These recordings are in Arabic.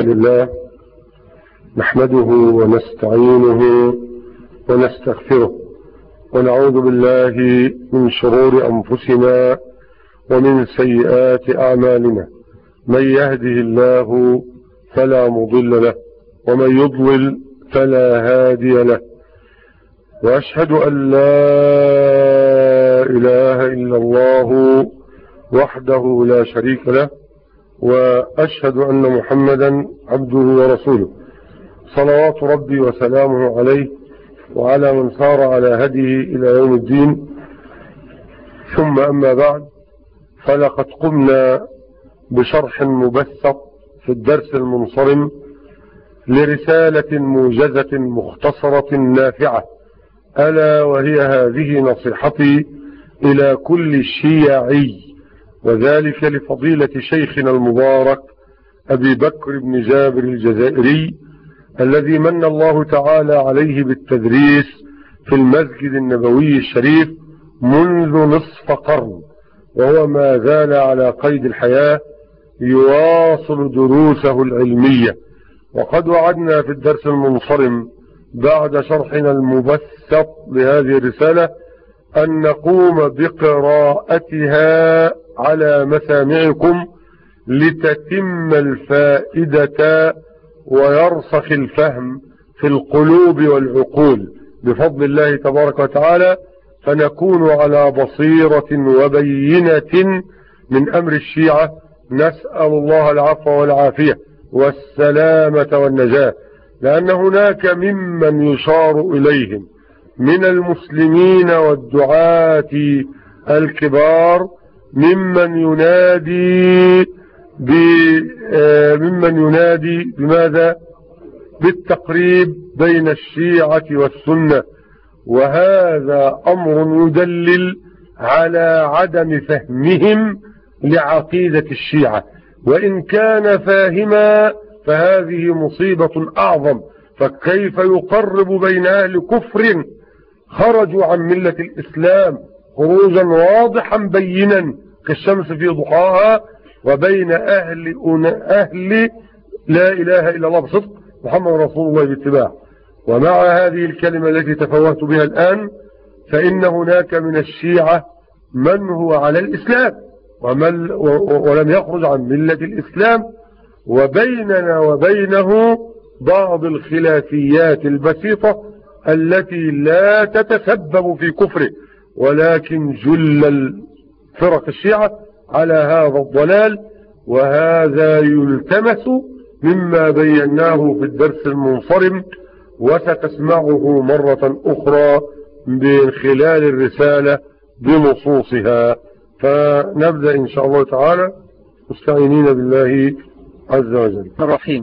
لله نحمده ونستعينه ونستغفره ونعوذ بالله من شرور أنفسنا ومن سيئات أعمالنا. من يهده الله فلا مضل له ومن يضلل فلا هادي له، وأشهد أن لا إله إلا الله وحده لا شريك له، وأشهد أن محمدا عبده ورسوله، صلوات ربي وسلامه عليه وعلى من سار على هديه إلى يوم الدين. ثم أما بعد، فلقد قمنا بشرح مبسط في الدرس المنصرم لرسالة موجزة مختصرة نافعة، ألا وهي هذه نصيحتي إلى كل شيعي، وذلك لفضيلة شيخنا المبارك أبي بكر بن جابر الجزائري، الذي من الله تعالى عليه بالتدريس في المسجد النبوي الشريف منذ نصف قرن، وهو ما زال على قيد الحياة يواصل دروسه العلمية. وقد وعدنا في الدرس المنصرم بعد شرحنا المبسط لهذه الرسالة أن نقوم بقراءتها على مسامعكم لتتم الفائدة ويرسخ الفهم في القلوب والعقول بفضل الله تبارك وتعالى، فنكون على بصيرة وبينة من أمر الشيعة. نسأل الله العفو والعافية والسلامة والنجاة، لأن هناك ممن يشار إليهم من المسلمين والدعاة الكبار ممن ينادي بماذا؟ بالتقريب بين الشيعة والسنة، وهذا أمر يدلل على عدم فهمهم لعقيدة الشيعة، وإن كان فاهما فهذه مصيبة أعظم. فكيف يقرب بين أهل كفر خرجوا عن ملة الإسلام خروجا واضحا بينا كالشمس في ضحاها، وبين أهل لا إله إلا الله بصدق محمد رسول الله باتباع؟ ومع هذه الكلمة التي تفوهت بها الآن، فإن هناك من الشيعة من هو على الإسلام ولم يخرج عن ملة الإسلام، وبيننا وبينه بعض الخلافيات البسيطة التي لا تتسبب في كفره، ولكن جل الفرق الشيعة على هذا الضلال، وهذا يلتمس مما بيناه في الدرس المنصرم، وستسمعه مرة أخرى من خلال الرسالة بنصوصها. فنبدأ إن شاء الله تعالى مستعينين بالله عز وجل. الرحيم.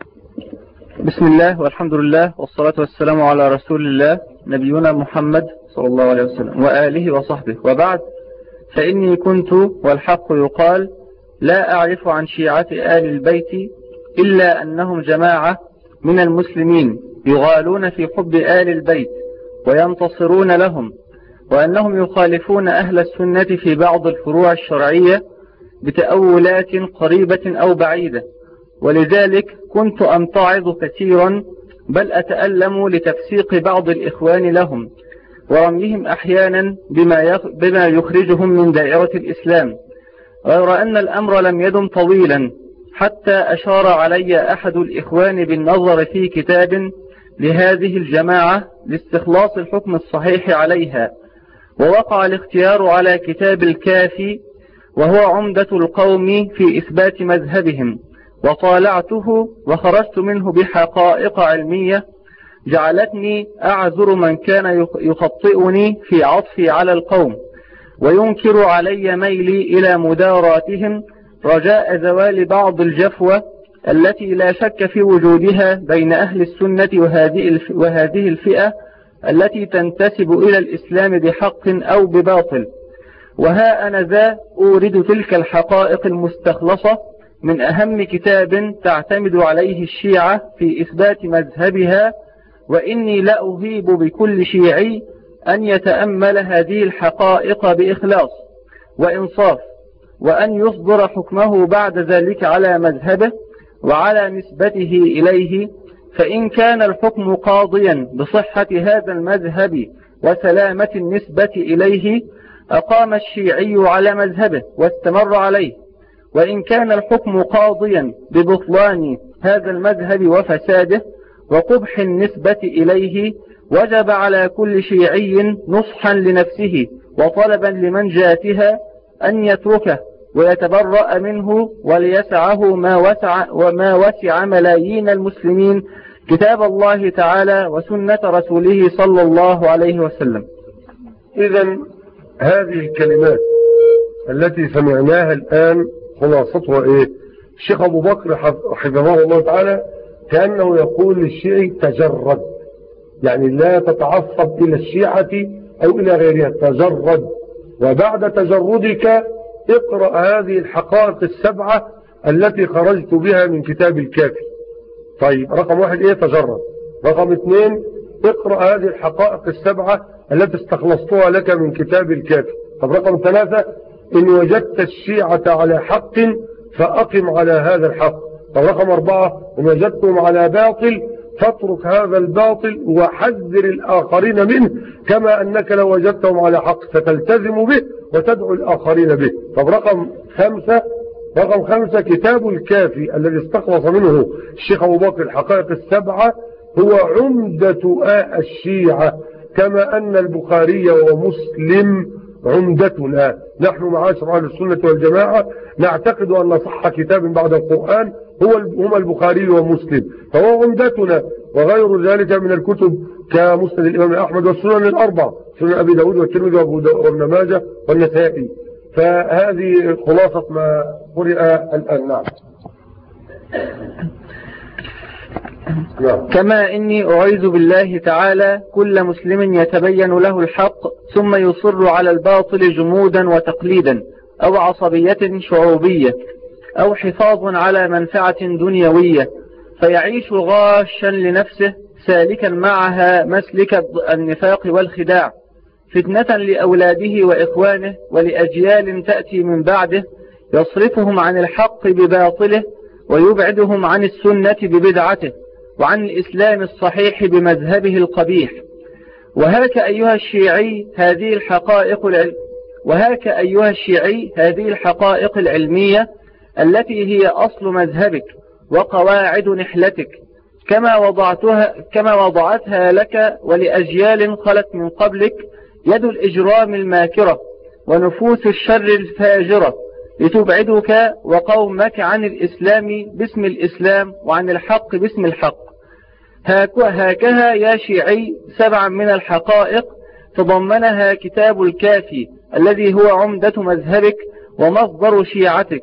بسم الله والحمد لله والصلاة والسلام على رسول الله نبينا محمد صلى الله عليه وسلم وآله وصحبه، وبعد، فإني كنت والحق يقال لا أعرف عن شيعة آل البيت إلا أنهم جماعة من المسلمين يغالون في حب آل البيت وينتصرون لهم، وأنهم يخالفون أهل السنة في بعض الفروع الشرعية بتأولات قريبة أو بعيدة، ولذلك كنت أمتعظ كثيرا، بل أتألم لتفسيق بعض الإخوان لهم ورميهم أحيانا بما يخرجهم من دائرة الإسلام، غير أن الأمر لم يدم طويلا حتى أشار علي أحد الإخوان بالنظر في كتاب لهذه الجماعة لاستخلاص الحكم الصحيح عليها، ووقع الاختيار على كتاب الكافي، وهو عمدة القوم في إثبات مذهبهم، وطالعته وخرجت منه بحقائق علمية جعلتني أعذر من كان يخطئني في عطفي على القوم، وينكر علي ميلي إلى مداراتهم رجاء زوال بعض الجفوة التي لا شك في وجودها بين أهل السنة وهذه الفئة التي تنتسب إلى الإسلام بحق أو بباطل. وها أنا ذا أورد تلك الحقائق المستخلصة من أهم كتاب تعتمد عليه الشيعة في إثبات مذهبها، وإني لأهيب بكل شيعي أن يتأمل هذه الحقائق بإخلاص وإنصاف، وأن يصدر حكمه بعد ذلك على مذهبه، وعلى نسبته إليه، فإن كان الحكم قاضيا بصحة هذا المذهب وسلامة النسبة إليه أقام الشيعي على مذهبه واستمر عليه، وإن كان الحكم قاضيا ببطلان هذا المذهب وفساده وقبح النسبة إليه وجب على كل شيعي نصحا لنفسه وطلبا لمنجاتها أن يتركه ويتبرأ منه وليسعه ما وسع ملايين المسلمين كتاب الله تعالى وسنة رسوله صلى الله عليه وسلم. إذن هذه الكلمات التي سمعناها الآن خلاصتها إيه؟ الشيخ أبو بكر حفظه الله تعالى كأنه يقول للشيعي تجرد، يعني لا تتعصب إلى الشيعة أو إلى غيرها، تجرد، وبعد تجردك اقرأ هذه الحقائق السبعة التي خرجت بها من كتاب الكافي. طيب رقم 1 إيه؟ تجرد. رقم 2 اقرأ هذه الحقائق السبعة التي استخلصتها لك من كتاب الكافي. طب رقم 3 إن وجدت الشيعة على حق فأقم على هذا الحق. طب رقم 4 إن وجدتهم على باطل فاترك هذا الباطل وحذر الآخرين منه، كما أنك لو وجدتهم على حق ستلتزم به وتدعو الآخرين به. طب رقم 5 كتاب الكافي الذي استخلص منه الشيخ أبو بكر الحقائق السبعة هو عمدة الشيعة، كما أن البخاري ومسلم عمدتنا. نحن معاشر أهل السنة والجماعة نعتقد أن صح كتاب بعد القرآن هما البخاري ومسلم، فهو عمدتنا، وغير ذلك من الكتب كمسند الإمام أحمد والسنن الأربعة، سنن أبي داود والترمذي وابن ماجه والنسائي. فهذه خلاصة ما قرئ الآن. نعم. كما إني أعوذ بالله تعالى كل مسلم يتبين له الحق ثم يصر على الباطل جمودا وتقليدا أو عصبية شعوبية أو حفاظ على منفعة دنيوية، فيعيش غاشا لنفسه سالكا معها مسلك النفاق والخداع، فتنة لأولاده وإخوانه ولأجيال تأتي من بعده، يصرفهم عن الحق بباطله ويبعدهم عن السنة ببدعته وعن الإسلام الصحيح بمذهبه القبيح. وهاك أيها الشيعي هذه الحقائق العلمية التي هي أصل مذهبك وقواعد نحلتك، كما وضعتها لك ولأجيال خلت من قبلك يد الإجرام الماكرة ونفوس الشر الفاجرة، لتبعدك وقومك عن الإسلام باسم الإسلام وعن الحق باسم الحق. هاكها يا شيعي 7 من الحقائق تضمنها كتاب الكافي الذي هو عمدة مذهبك ومصدر شيعتك،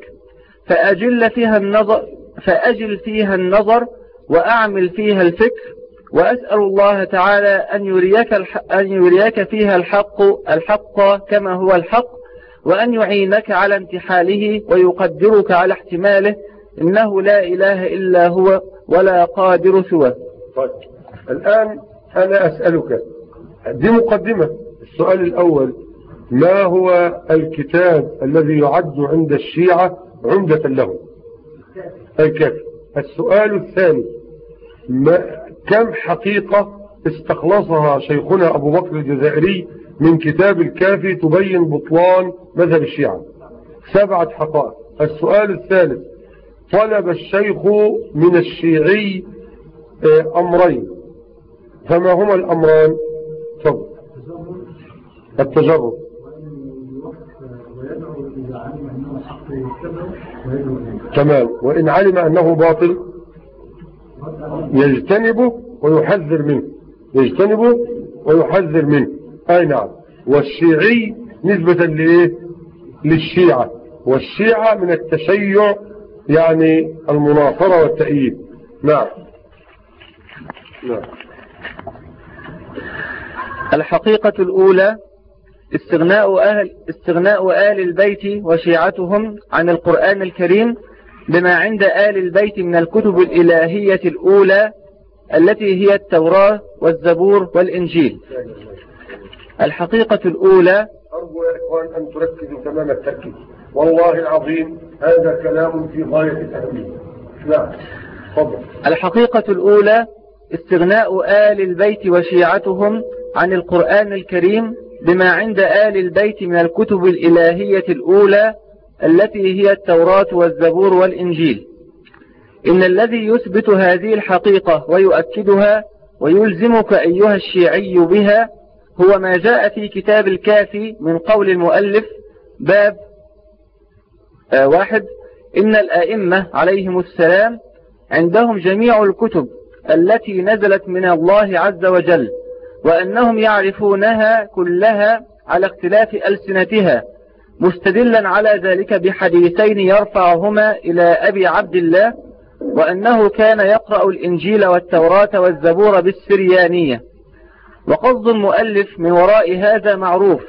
فأجل فيها النظر وأعمل فيها الفكر، وأسأل الله تعالى أن يريك فيها الحق كما هو الحق، وأن يعينك على انتحاله ويقدرك على احتماله، إنه لا إله إلا هو ولا قادر سواه. طيب الآن أنا أسألك، دي مقدمة. السؤال الأول: ما هو الكتاب الذي يعد عند الشيعة عمدة لهم؟ الكافي. السؤال الثاني: كم حقيقة استخلصها شيخنا أبو بكر الجزائري من كتاب الكافي تبين بطلان مذهب الشيعة؟ 7 حقائق. السؤال الثالث: طلب الشيخ من الشيعي أمرين، فما هما الأمران؟ التجرد، تمام، وإن علم أنه باطل يجتنبه ويحذر منه. أي نعم. والشيعي نسبة لإيه؟ للشيعة، والشيعة من التشيع يعني المناصرة والتأييد. نعم. الحقيقة الأولى: استغناء آل البيت وشيعتهم عن القرآن الكريم بما عند آل البيت من الكتب الإلهية الأولى التي هي التوراة والزبور والإنجيل. الحقيقة الأولى: أرجو يا إخوان أن تركزوا تمام التركيز، والله العظيم هذا كلام في غاية الأهمية. لا تفضل. الحقيقة الأولى استغناء آل البيت وشيعتهم عن القرآن الكريم بما عند آل البيت من الكتب الإلهية الأولى التي هي التوراة والزبور والإنجيل. إن الذي يثبت هذه الحقيقة ويؤكدها ويلزمك أيها الشيعي بها هو ما جاء في كتاب الكافي من قول المؤلف باب 1: إن الآئمة عليهم السلام عندهم جميع الكتب التي نزلت من الله عز وجل، وأنهم يعرفونها كلها على اختلاف ألسنتها، مستدلا على ذلك بحديثين يرفعهما إلى أبي عبد الله، وأنه كان يقرأ الإنجيل والتوراة والزبور بالسريانية. وقصد المؤلف من وراء هذا معروف،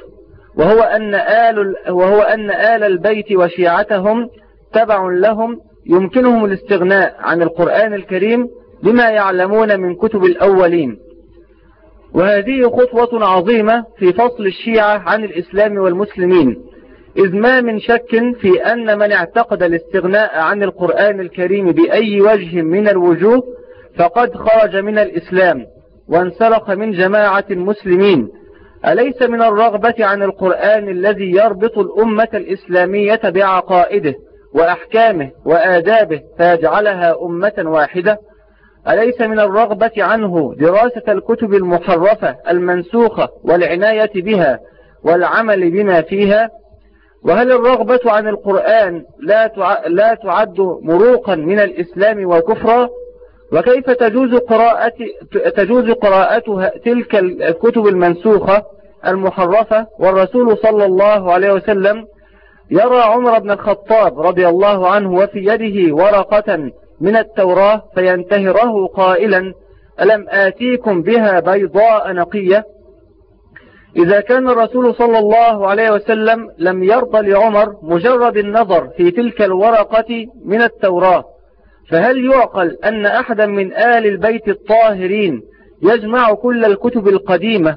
وهو أن آل البيت وشيعتهم تبع لهم يمكنهم الاستغناء عن القرآن الكريم بما يعلمون من كتب الأولين. وهذه خطوة عظيمة في فصل الشيعة عن الإسلام والمسلمين، إذ ما من شك في أن من اعتقد الاستغناء عن القرآن الكريم بأي وجه من الوجوه فقد خرج من الإسلام وانسلخ من جماعة المسلمين. أليس من الرغبة عن القرآن الذي يربط الأمة الإسلامية بعقائده وأحكامه وآدابه فيجعلها أمة واحدة؟ أليس من الرغبة عنه دراسة الكتب المحرفة المنسوخة والعناية بها والعمل بما فيها؟ وهل الرغبة عن القرآن لا تعد مروقا من الإسلام وكفرا؟ وكيف تجوز قراءتها تلك الكتب المنسوخة المحرفة والرسول صلى الله عليه وسلم يرى عمر بن الخطاب رضي الله عنه وفي يده ورقة من التوراة فينتهره قائلا: ألم آتيكم بها بيضاء نقية؟ إذا كان الرسول صلى الله عليه وسلم لم يرضى لعمر مجرد النظر في تلك الورقة من التوراة، فهل يعقل أن أحدا من آل البيت الطاهرين يجمع كل الكتب القديمة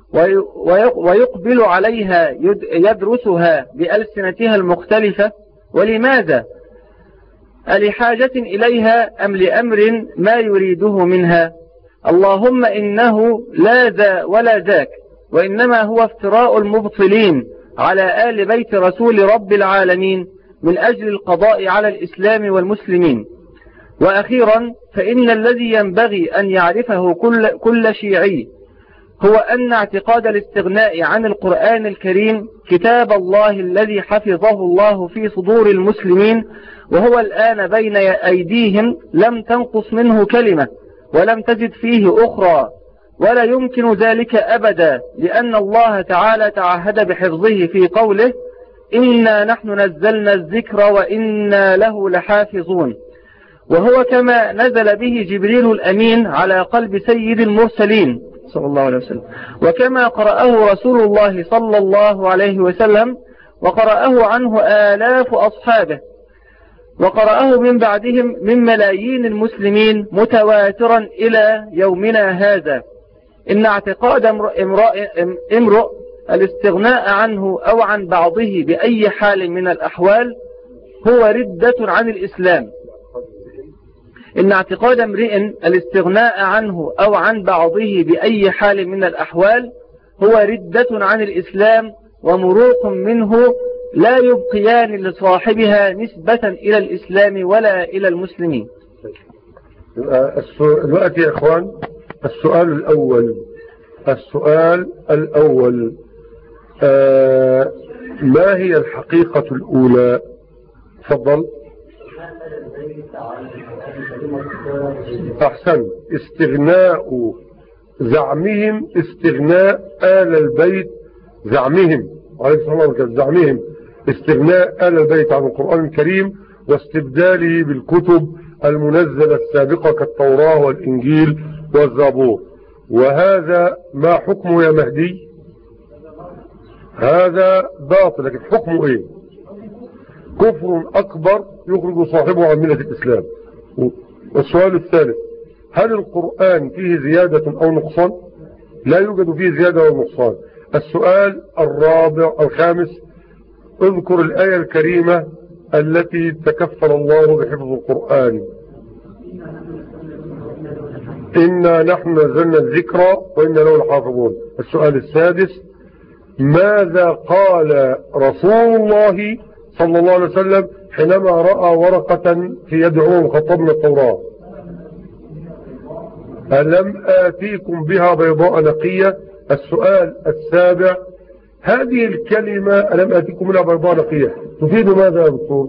ويقبل عليها يدرسها بألسنتها المختلفة؟ ولماذا؟ ألحاجة إليها أم لأمر ما يريده منها؟ اللهم إنه لا ذا ولا ذاك، وإنما هو افتراء المبطلين على آل بيت رسول رب العالمين من أجل القضاء على الإسلام والمسلمين. وأخيرا، فإن الذي ينبغي أن يعرفه كل شيعي هو أن اعتقاد الاستغناء عن القرآن الكريم كتاب الله الذي حفظه الله في صدور المسلمين وهو الآن بين أيديهم لم تنقص منه كلمة ولم تزد فيه أخرى، ولا يمكن ذلك أبدا، لأن الله تعالى تعهد بحفظه في قوله: إنا نحن نزلنا الذكر وإنا له لحافظون. وهو كما نزل به جبريل الأمين على قلب سيد المرسلين صلى الله عليه وسلم، وكما قرأه رسول الله صلى الله عليه وسلم، وقرأه عنه آلاف أصحابه، وقرأه من بعدهم من ملايين المسلمين متواترا إلى يومنا هذا. إن اعتقاد امرؤ الاستغناء عنه أو عن بعضه بأي حال من الأحوال هو ردة عن الإسلام. إن اعتقاد امرئ الاستغناء عنه أو عن بعضه بأي حال من الأحوال هو ردة عن الإسلام ومروق منه لا يبقيان لصاحبها نسبة إلى الإسلام ولا إلى المسلمين. دلوقتي يا إخوان السؤال الأول ما هي الحقيقة الأولى؟ تفضل. أحسن. استغناء زعمهم، استغناء آل البيت، زعمهم عليه الصلاة والسلام، زعمهم استغناء آل البيت عن القرآن الكريم واستبداله بالكتب المنزلة السابقة كالتوراة والإنجيل والزبور. وهذا ما حكمه يا مهدي؟ هذا باطل، لكن حكمه ايه؟ كفر أكبر يخرج صاحبه عن ملة الإسلام. والسؤال الثالث: هل القرآن فيه زيادة أو نقصان؟ لا يوجد فيه زيادة أو نقصان. السؤال الخامس: اذكر الآية الكريمة التي تكفل الله بحفظ القرآن إنا نحن نزلنا الذكر وإنا له لحافظون. السؤال السادس: ماذا قال رسول الله صلى الله عليه وسلم حينما رأى ورقة في يد عمر بن الخطاب من التوراة؟ ألم آتيكم بها بيضاء نقية. السؤال السابع: هذه الكلمة ألم آتيكم بها بيضاء نقية تفيد ماذا يا دكتور؟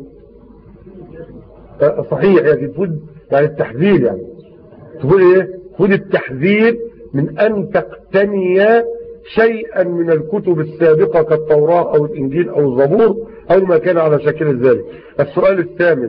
صحيح، يعني تفيد يعني التحذير، يعني تقول ايه؟ تفيد التحذير من أن تقتني شيئا من الكتب السابقة كالتوراة أو الإنجيل أو الزبور أو ما كان على شكل ذلك. السؤال الثامن: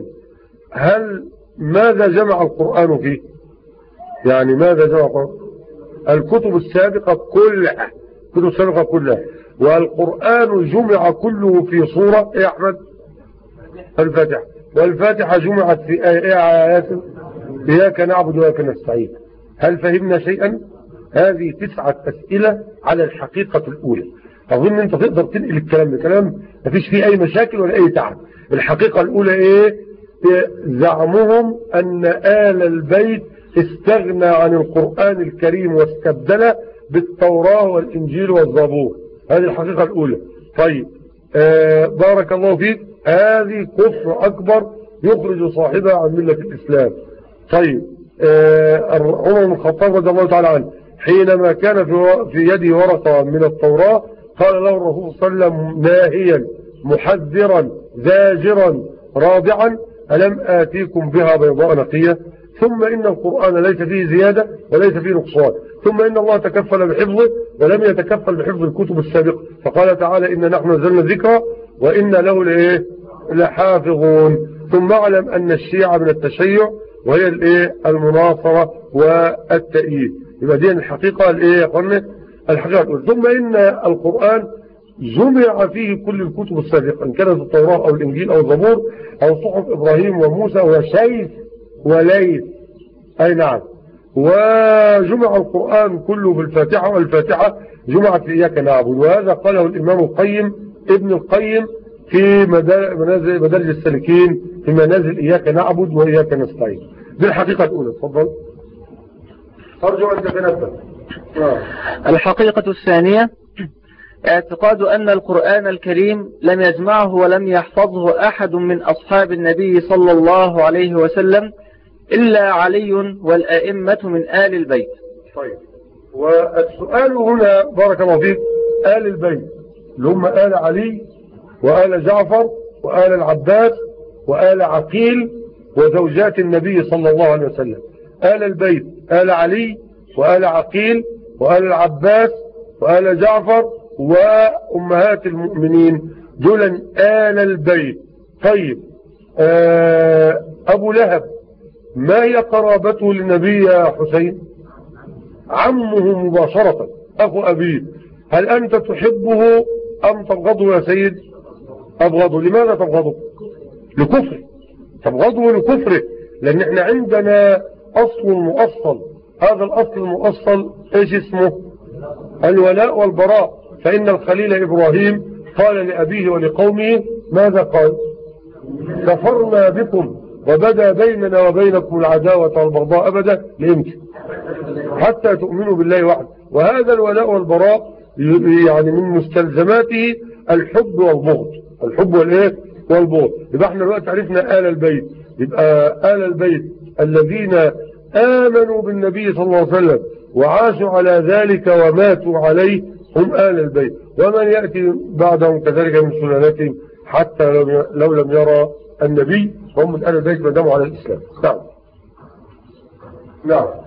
ماذا جمع القرآن فيه؟ يعني ماذا جمع القرآن؟ الكتب السابقة كلها، الكتب السابقة كلها. والقرآن جمع كله في صورة يا أحمد الفاتحة، والفاتحة جمعت في آيات إياك نعبد وإياك نستعين. هل فهمنا شيئا؟ هذه 9 أسئلة على الحقيقة الأولى. أظن أنت تقدر تنقل الكلام بكلام مفيش فيه أي مشاكل ولا أي تعب. الحقيقة الأولى إيه؟ زعمهم أن آل البيت استغنى عن القرآن الكريم واستبدله بالتوراة والإنجيل والزبور. هذه الحقيقة الأولى. طيب بارك الله فيك، هذه كفر أكبر يخرج صاحبها عن ملة الإسلام. طيب عمر بن الخطاب رضي الله تعالى عنه حينما كان في يده ورقة من التوراة قال له الرسول صلى الله عليه وسلم ناهيا محذرا زاجرا رادعا: ألم آتيكم بها بيضاء نقية؟ ثم إن القرآن ليس فيه زيادة وليس فيه نقصان، ثم إن الله تكفل بحفظه ولم يتكفل بحفظ الكتب السابقة، فقال تعالى: إن نحن نزلنا الذكر وإن له لحافظون. ثم اعلم أن الشيعة من التشيع وهي المناصرة والتأييد. يبقى دي الحقيقة يا اخوانا الحقيقة الأولى. ثم إن القرآن جمع فيه كل الكتب السابقة، إن كانت التوراة أو الإنجيل أو الزبور أو صحف إبراهيم وموسى وشيث وليث. أي نعم. وجمع القرآن كله بالفاتحة، والفاتحة جمعت في إياك نعبد. وهذا قاله الإمام القيم ابن القيم في مدارج السالكين في منازل إياك نعبد وإياك نستعين. دي الحقيقة الأولى. تفضل. أرجو أن تتنبه. الحقيقة الثانية: اعتقاد أن القرآن الكريم لم يجمعه ولم يحفظه أحد من أصحاب النبي صلى الله عليه وسلم إلا علي والأئمة من آل البيت. طيب، والسؤال هنا بارك الله فيك: آل البيت اللي هم آل علي وآل جعفر وآل العباس وآل عقيل وزوجات النبي صلى الله عليه وسلم. آل البيت آل علي وآل عقيل وآل العباس وآل جعفر وأمهات المؤمنين، دول آل البيت. طيب أبو لهب ما هي قرابته للنبي يا حسين؟ عمه مباشرة، أخو أبيه. هل أنت تحبه أم تبغضه يا سيد؟ أبغضه. لماذا تبغضه؟ لكفره. تبغضه لكفره، لأن احنا عندنا أصل مؤصل. هذا الأصل المؤصل ايش اسمه؟ الولاء والبراء. فإن الخليل إبراهيم قال لأبيه ولقومه ماذا قال؟ كفرنا بكم وبدا بيننا وبينكم العداوة والبغضاء أبدا. لإمتى؟ حتى تؤمنوا بالله وحده. وهذا الولاء والبراء يعني من مستلزماته الحب والبغض. الحب والبغض. يبقى احنا دلوقتي عرفنا آل البيت. يبقى آل البيت الذين آمنوا بالنبي صلى الله عليه وسلم وعاشوا على ذلك وماتوا عليه هم آل البيت. ومن يأتي بعدهم كذلك من سلالتهم حتى لو لم يرى النبي هم من آل البيت ما داموا على الإسلام. نعم. نعم.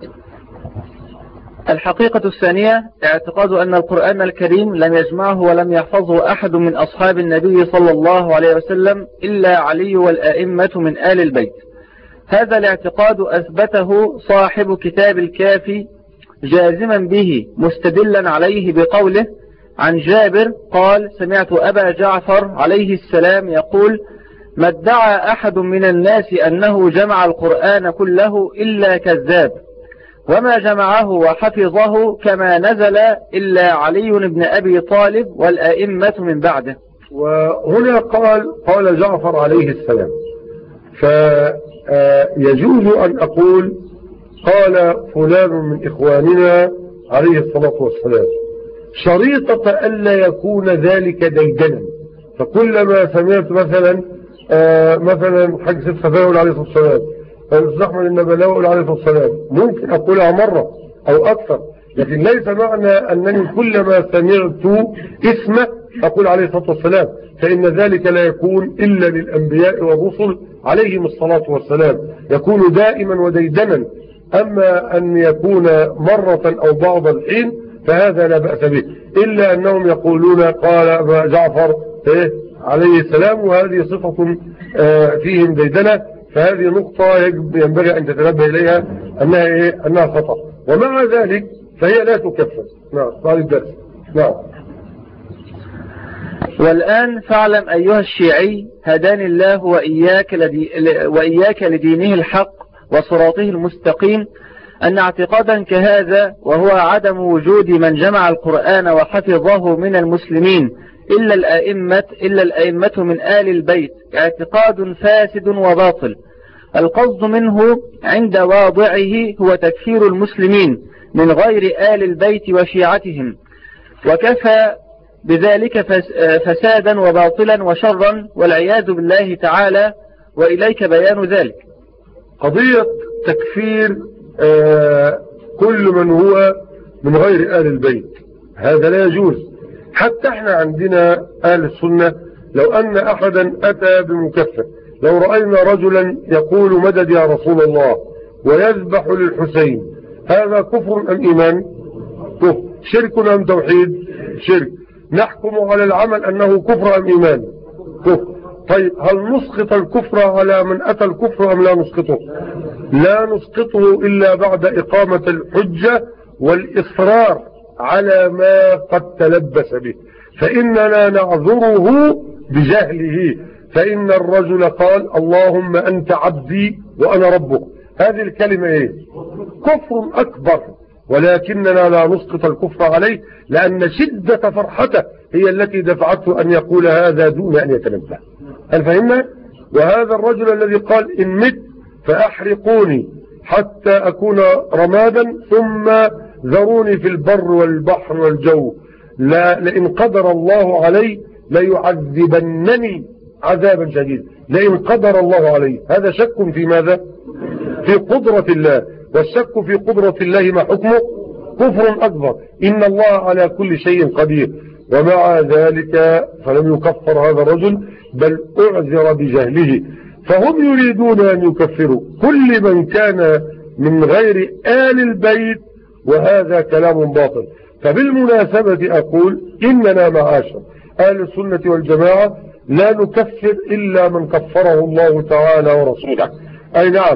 الحقيقة الثانية: اعتقاد أن القرآن الكريم لم يجمعه ولم يحفظه أحد من أصحاب النبي صلى الله عليه وسلم إلا علي والأئمة من آل البيت. هذا الاعتقاد أثبته صاحب كتاب الكافي جازما به مستدلا عليه بقوله عن جابر قال: سمعت أبا جعفر عليه السلام يقول: ما ادعى أحد من الناس أنه جمع القرآن كله إلا كذاب، وما جمعه وحفظه كما نزل إلا علي بن أبي طالب والأئمة من بعده. وهنا قال جعفر عليه السلام، فيجوز أن أقول قال فلان من إخواننا عليه الصلاة والسلام، شريطة ألا يكون ذلك ديدنا. فكلما سمعت مثلا حاج سيد خفاوي عليه الصلاة والسلام، الأستاذ أحمد النبلاوي عليه الصلاة والسلام، ممكن أقولها مرة أو أكثر، لكن ليس معنى أنني كلما سمعت اسمه أقول عليه الصلاة والسلام، فإن ذلك لا يكون إلا للأنبياء والرسل عليهم الصلاة والسلام، يكون دائما وديدنا. أما أن يكون مرة أو بعض الحين فهذا لا بأس به، إلا أنهم يقولون قال جعفر عليه السلام، وهذه صفة فيهم ديدنة. فهذه نقطة ينبغي أن تتنبه إليها أنها خطأ، ومع ذلك فهي لا تكفر. نعم بعد الدرس. نعم. والآن فاعلم أيها الشيعي هداني الله وإياك لدينه الحق وصراطه المستقيم، أن اعتقادا كهذا، وهو عدم وجود من جمع القرآن وحفظه من المسلمين إلا الأئمة من آل البيت، اعتقاد فاسد وباطل. القصد منه عند واضعه هو تكفير المسلمين من غير آل البيت وشيعتهم، وكفى بذلك فسادا وباطلا وشرا والعياذ بالله تعالى، وإليك بيان ذلك. قضية تكفير كل من هو من غير آل البيت هذا لا يجوز. حتى احنا عندنا آل السنة لو أن أحدا أتى بمكفر، لو رأينا رجلا يقول مدد يا رسول الله ويذبح للحسين، هذا كفر أم إيمان؟ كفر. شرك أم توحيد؟ شرك. نحكم على العمل أنه كفر أم إيمان؟ كفر. طيب هل نسقط الكفر على من أتى الكفر أم لا نسقطه؟ لا نسقطه إلا بعد إقامة الحجة والإصرار على ما قد تلبس به، فإننا نعذره بجهله. فإن الرجل قال اللهم أنت عبدي وأنا ربك، هذه الكلمة كفر أكبر، ولكننا لا نسقط الكفر عليه، لأن شدة فرحته هي التي دفعته أن يقول هذا دون أن يتنبه. هل فهمنا؟ وهذا الرجل الذي قال إن مت فأحرقوني حتى أكون رمادا ثم ذروني في البر والبحر والجو، لئن قدر الله علي ليعذبنني عذابا شديدا، لئن قدر الله علي. هذا شك في ماذا؟ في قدرة الله، والشك في قدرة الله ما حكمه؟ كفر أكبر. إن الله على كل شيء قدير. ومع ذلك فلم يكفر هذا الرجل، بل أعذر بجهله. فهم يريدون أن يكفروا كل من كان من غير آل البيت، وهذا كلام باطل. فبالمناسبة أقول إننا معاشر آل السنة والجماعة لا نكفر إلا من كفره الله تعالى ورسوله. أي نعم.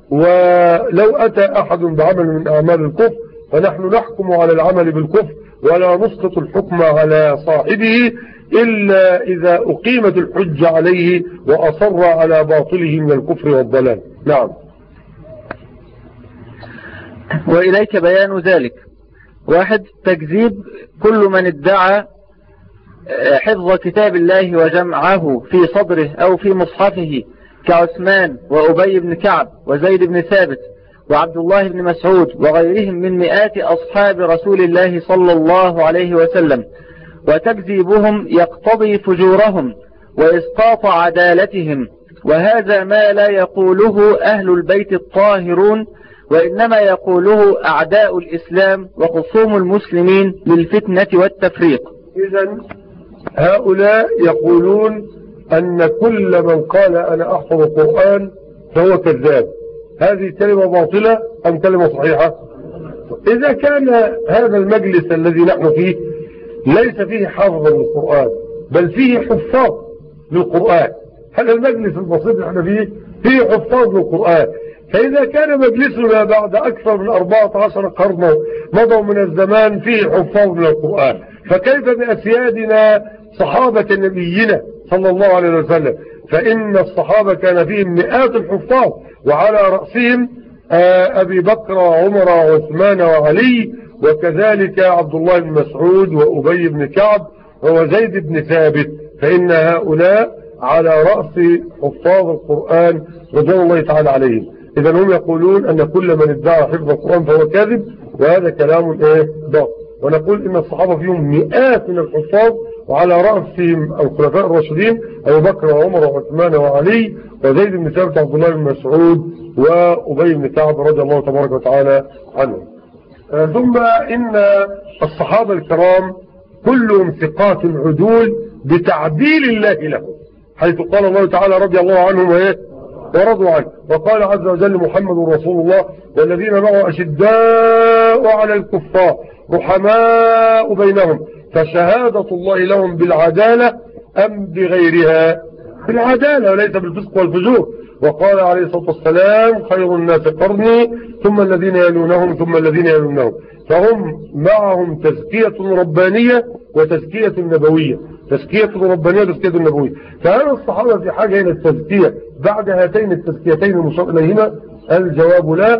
ولو أتى أحد بعمل من أعمال الكفر فنحن نحكم على العمل بالكفر، ولا نسقط الحكم على صاحبه إلا إذا أقيمت الحجة عليه وأصر على باطله من الكفر والضلال. نعم. وإليك بيان ذلك. 1. تكذيب كل من ادعى حفظ كتاب الله وجمعه في صدره أو في مصحفه، كعثمان وأبي بن كعب وزيد بن ثابت وعبد الله بن مسعود وغيرهم من مئات أصحاب رسول الله صلى الله عليه وسلم. وتكذيبهم يقتضي فجورهم وإسقاط عدالتهم، وهذا ما لا يقوله أهل البيت الطاهرون، وإنما يقوله أعداء الإسلام وخصوم المسلمين للفتنة والتفريق. إذن هؤلاء يقولون أن كل من قال أنا أحفظ القرآن فهو كذاب. هذه كلمة باطلة أم كلمة صحيحة؟ إذا كان هذا المجلس الذي نحن فيه ليس فيه حافظ للقرآن بل فيه حفاظ للقرآن، هذا المجلس البسيط نحن فيه حفاظ للقرآن. فإذا كان مجلسنا بعد أكثر من 14 قرن مضوا من الزمان فيه حفاظ للقرآن، فكيف بأسيادنا صحابة نبينا صلى الله عليه وسلم؟ فإن الصحابة كان فيهم مئات الحفاظ، وعلى رأسهم أبي بكر وعمر وعثمان وعلي، وكذلك عبد الله بن مسعود وأبي بن كعب وزيد بن ثابت. فإن هؤلاء على رأس حفاظ القرآن رضوان الله تعالى عليهم. إذا هم يقولون أن كل من ادعى حفظ القرآن فهو كاذب، وهذا كلام باطل. ونقول إن الصحابة فيهم مئات من الحفاظ، وعلى رأسهم الخلفاء الراشدين أبو بكر وعمر وعثمان وعلي وزيد بن ثابت وعبد الله بن مسعود وأبي بن كعب رضي الله تبارك وتعالى عنهم. ثم إن الصحابة الكرام كلهم ثقات عدول بتعديل الله لهم، حيث قال الله تعالى رضي الله عنهم ورضوا عنه، وقال عز وجل محمد رسول الله والذين معه أشداء على الكفار رحماء بينهم فشهادة الله لهم بالعدالة أم بغيرها؟ بالعدالة وليس بالفسق والفجور. وقال عليه الصلاة والسلام خير الناس قرني ثم الذين يلونهم ثم الذين يلونهم. فهم معهم تزكية ربانية وتزكية نبوية، تزكية ربانية وتزكية نبوية. فهل الصحابة في حاجة إلى التزكية بعد هاتين التزكيتين المشار إليهما؟ الجواب لا،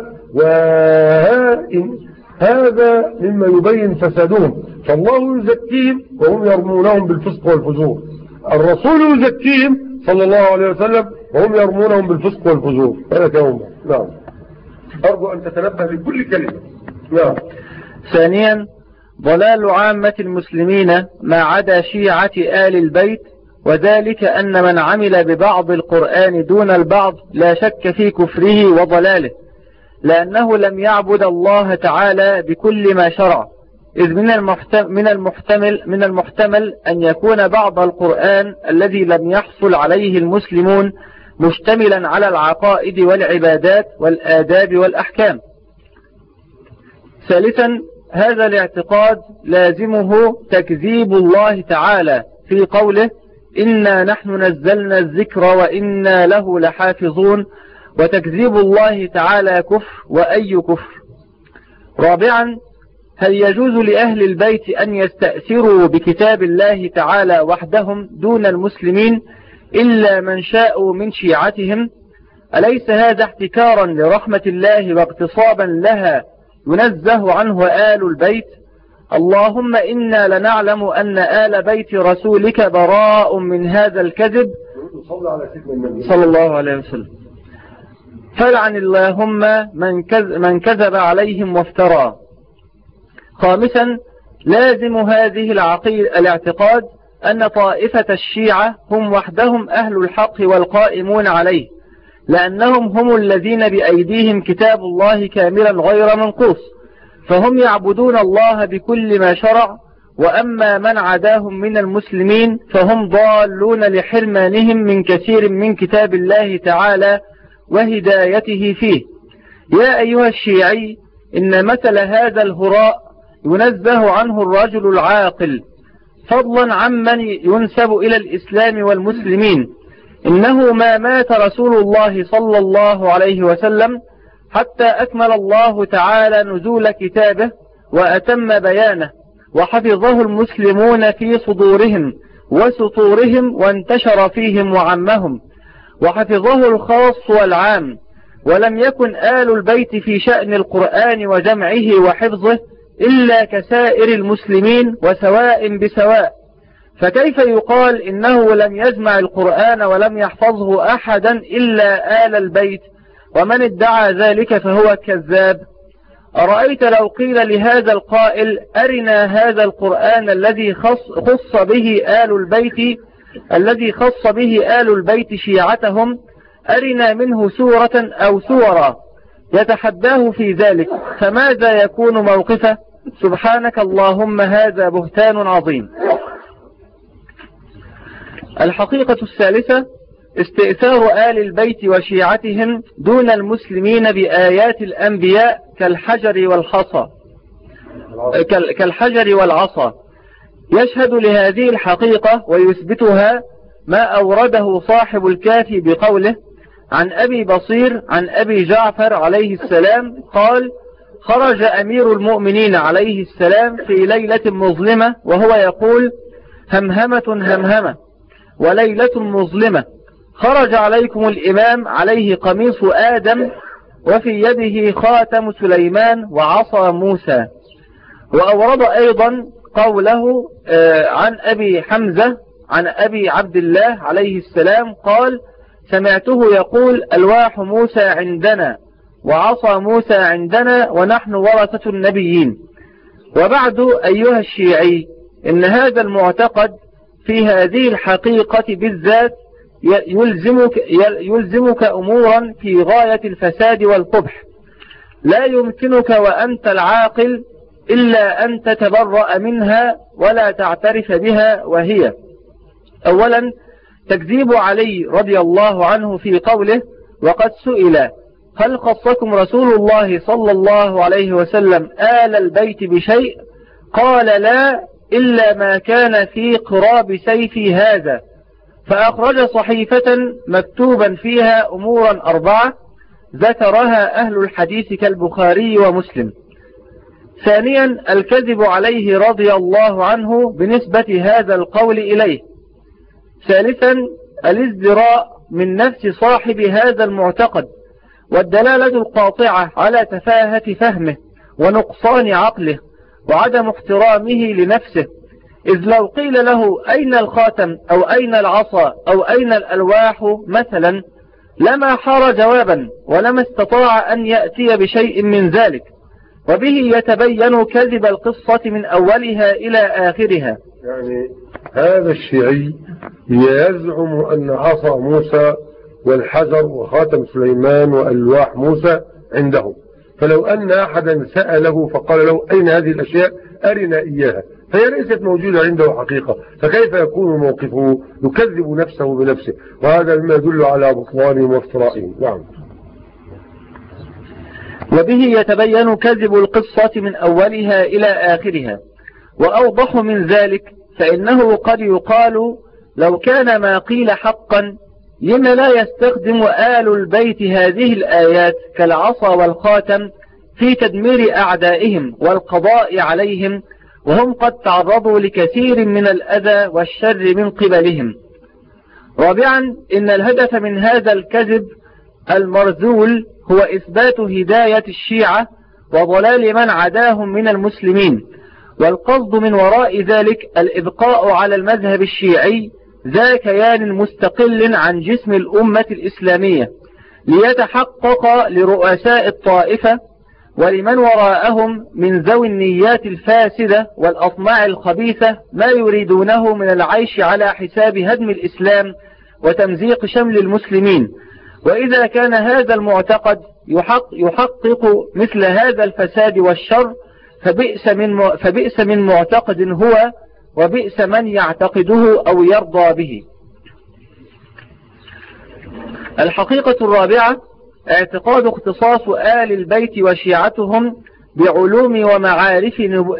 وهذا مما يبين فسادهم. فالله يزكيهم وهم يرمونهم بالفسق والفجور، الرسول يزكيهم صلى الله عليه وسلم وهم يرمونهم بالفسق والفجور. هذا كلام. نعم، أرجو أن تتنبه لكل كلمة. نعم. ثانيا، ضلال عامة المسلمين ما عدا شيعة آل البيت، وذلك أن من عمل ببعض القرآن دون البعض لا شك في كفره وضلاله، لأنه لم يعبد الله تعالى بكل ما شرع، إذ من المحتمل أن يكون بعض القرآن الذي لم يحصل عليه المسلمون مشتملا على العقائد والعبادات والآداب والأحكام. ثالثا، هذا الاعتقاد لازمه تكذيب الله تعالى في قوله إنا نحن نزلنا الذكر وإنا له لحافظون، وتكذيب الله تعالى كفر، وأي كفر. رابعا، هل يجوز لأهل البيت أن يستأثروا بكتاب الله تعالى وحدهم دون المسلمين إلا من شاءوا من شيعتهم؟ أليس هذا احتكارا لرحمة الله واغتصابا لها ينزه عنه آل البيت؟ اللهم إنا لنعلم أن آل بيت رسولك براء من هذا الكذب صلى الله عليه وسلم. فلعن اللهم من كذب عليهم وافترى. خامسا، لازم هذه الاعتقاد أن طائفة الشيعة هم وحدهم أهل الحق والقائمون عليه، لأنهم هم الذين بأيديهم كتاب الله كاملا غير منقوص، فهم يعبدون الله بكل ما شرع. وأما من عداهم من المسلمين فهم ضالون لحرمانهم من كثير من كتاب الله تعالى وهدايته فيه. يا أيها الشيعي، إن مثل هذا الهراء ينزه عنه الرجل العاقل، فضلا عمن ينسب إلى الإسلام والمسلمين. إنه ما مات رسول الله صلى الله عليه وسلم حتى أكمل الله تعالى نزول كتابه وأتم بيانه، وحفظه المسلمون في صدورهم وسطورهم، وانتشر فيهم وعمهم، وحفظه الخاص والعام. ولم يكن آل البيت في شأن القرآن وجمعه وحفظه إلا كسائر المسلمين وسواء بسواء. فكيف يقال إنه لم يجمع القرآن ولم يحفظه أحدا إلا آل البيت؟ ومن ادعى ذلك فهو كذاب. أرأيت لو قيل لهذا القائل أرنا هذا القرآن الذي خص به آل البيت شيعتهم، أرنا منه سورة أو سورة، يتحداه في ذلك، فماذا يكون موقفه؟ سبحانك اللهم هذا بهتان عظيم. الحقيقة الثالثة، استئثار آل البيت وشيعتهم دون المسلمين بآيات الأنبياء كالحجر والعصا. يشهد لهذه الحقيقة ويثبتها ما أورده صاحب الكافي بقوله عن أبي بصير عن أبي جعفر عليه السلام قال: خرج أمير المؤمنين عليه السلام في ليلة مظلمة وهو يقول: همهمة همهمة وليلة مظلمة، خرج عليكم الإمام عليه قميص آدم وفي يده خاتم سليمان وعصا موسى. وأورد أيضا قوله عن أبي حمزة عن أبي عبد الله عليه السلام قال: سمعته يقول: ألواح موسى عندنا وعصا موسى عندنا ونحن ورثة النبيين. وبعد أيها الشيعي، إن هذا المعتقد في هذه الحقيقة بالذات يلزمك أمورا في غاية الفساد والقبح، لا يمكنك وأنت العاقل إلا أن تتبرأ منها ولا تعترف بها. وهي: أولا، تكذيب علي رضي الله عنه في قوله: وقد سئل هل خصكم رسول الله صلى الله عليه وسلم آل البيت بشيء؟ قال: لا، إلا ما كان في قراب سيفي هذا. فأخرج صحيفة مكتوبا فيها أمورا 4 ذكرها أهل الحديث كالبخاري ومسلم. ثانيا، الكذب عليه رضي الله عنه بنسبة هذا القول إليه. ثالثا، الازدراء من نفس صاحب هذا المعتقد، والدلالة القاطعة على تفاهة فهمه ونقصان عقله وعدم احترامه لنفسه، إذ لو قيل له أين الخاتم أو أين العصا أو أين الألواح مثلا لما حار جوابا ولما استطاع أن يأتي بشيء من ذلك. وبه يتبين كذب القصة من أولها إلى آخرها. يعني هذا الشيعي يزعم أن عصا موسى والحجر وخاتم سليمان وألواح موسى عنده، فلو أن أحدا سأله فقال له أين هذه الأشياء أرنا إياها، فهي ليست موجودة عنده حقيقة، فكيف يكون موقفه؟ يكذب نفسه بنفسه، وهذا ما يدل على بطلانهم وافترائهم. نعم. وبه يتبين كذب القصة من أولها إلى آخرها. وأوضح من ذلك فإنه قد يقال لو كان ما قيل حقا لما لا يستخدم آل البيت هذه الآيات كالعصا والخاتم في تدمير أعدائهم والقضاء عليهم، وهم قد تعرضوا لكثير من الأذى والشر من قبلهم. رابعا، إن الهدف من هذا الكذب المرذول هو إثبات هداية الشيعة وضلال من عداهم من المسلمين، والقصد من وراء ذلك الإبقاء على المذهب الشيعي ذا كيان مستقل عن جسم الأمة الإسلامية، ليتحقق لرؤساء الطائفة ولمن وراءهم من ذوي النيات الفاسدة والأطماع الخبيثة ما يريدونه من العيش على حساب هدم الإسلام وتمزيق شمل المسلمين. وإذا كان هذا المعتقد يحقق مثل هذا الفساد والشر فبئس من معتقد هو، وبئس من يعتقده أو يرضى به. الحقيقة الرابعة، اعتقاد اختصاص آل البيت وشيعتهم بعلوم ومعارف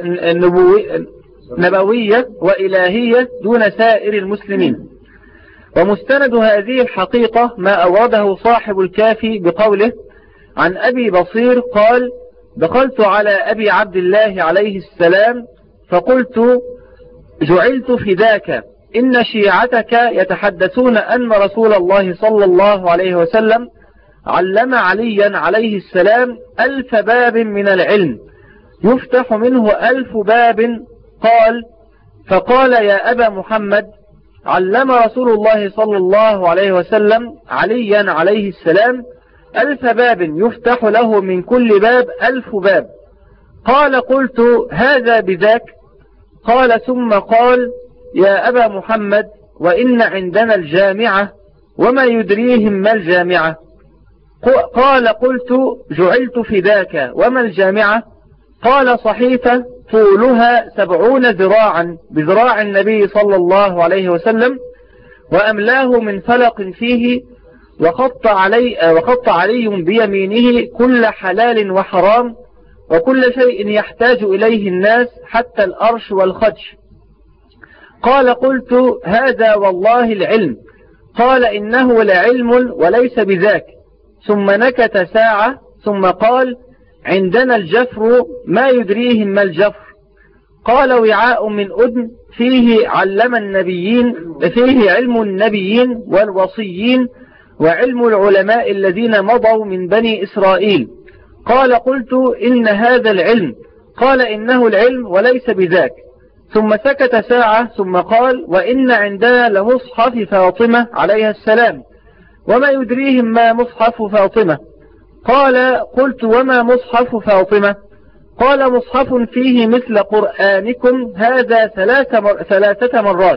نبوية وإلهية دون سائر المسلمين. ومستند هذه الحقيقة ما أورده صاحب الكافي بقوله عن أبي بصير قال: دخلت على أبي عبد الله عليه السلام فقلت: جعلت فداك، إن شيعتك يتحدثون أن رسول الله صلى الله عليه وسلم علم عليا عليه السلام 1000 باب من العلم يفتح منه 1000 باب. فقال: يا أبا محمد، علم رسول الله صلى الله عليه وسلم عليا عليه السلام 1000 باب يفتح له من كل باب 1000 باب. قال: قلت: هذا بذاك. قال: ثم قال: يا أبا محمد، وإن عندنا الجامعة، وما يدريهم ما الجامعة؟ قال: قلت: جعلت فداك، وما الجامعة؟ قال: صحيفة طولها 70 ذراعا بذراع النبي صلى الله عليه وسلم، وأملاه من فلق فيه، وخط علي بيمينه كل حلال وحرام وكل شيء يحتاج إليه الناس حتى الأرش والخدش. قال: قلت: هذا والله العلم. قال: إنه لعلم وليس بذاك. ثم نكت ساعة ثم قال: عندنا الجفر، ما يدريهم ما الجفر؟ قال: وعاء من أدم فيه علم النبيين، فيه علم النبيين والوصيين وعلم العلماء الذين مضوا من بني إسرائيل. قال: قلت: إن هذا العلم. قال: إنه العلم وليس بذاك. ثم سكت ساعة ثم قال: وإن عندنا لمصحف فاطمة عليها السلام، وما يدريهم ما مصحف فاطمة؟ قال قلت وما مصحف فاطمة؟ قال مصحف فيه مثل قرآنكم هذا 3 مرات،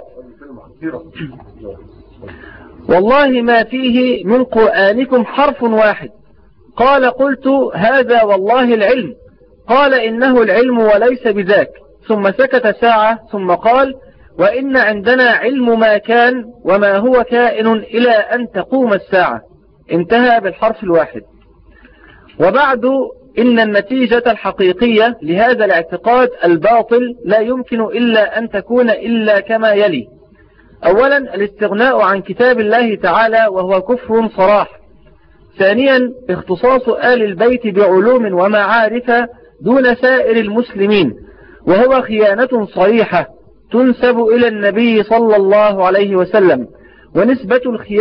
والله ما فيه من قرآنكم حرف واحد. قال قلت هذا والله العلم. قال إنه العلم وليس بذاك. ثم سكت ساعة ثم قال وإن عندنا علم ما كان وما هو كائن إلى أن تقوم الساعة. انتهى بالحرف الواحد. وبعد إن النتيجة الحقيقية لهذا الاعتقاد الباطل لا يمكن إلا أن تكون إلا كما يلي. أولا الاستغناء عن كتاب الله تعالى وهو كفر صراح. ثانيا اختصاص آل البيت بعلوم ومعارف دون سائر المسلمين وهو خيانة صريحة تنسب إلى النبي صلى الله عليه وسلم، ونسبة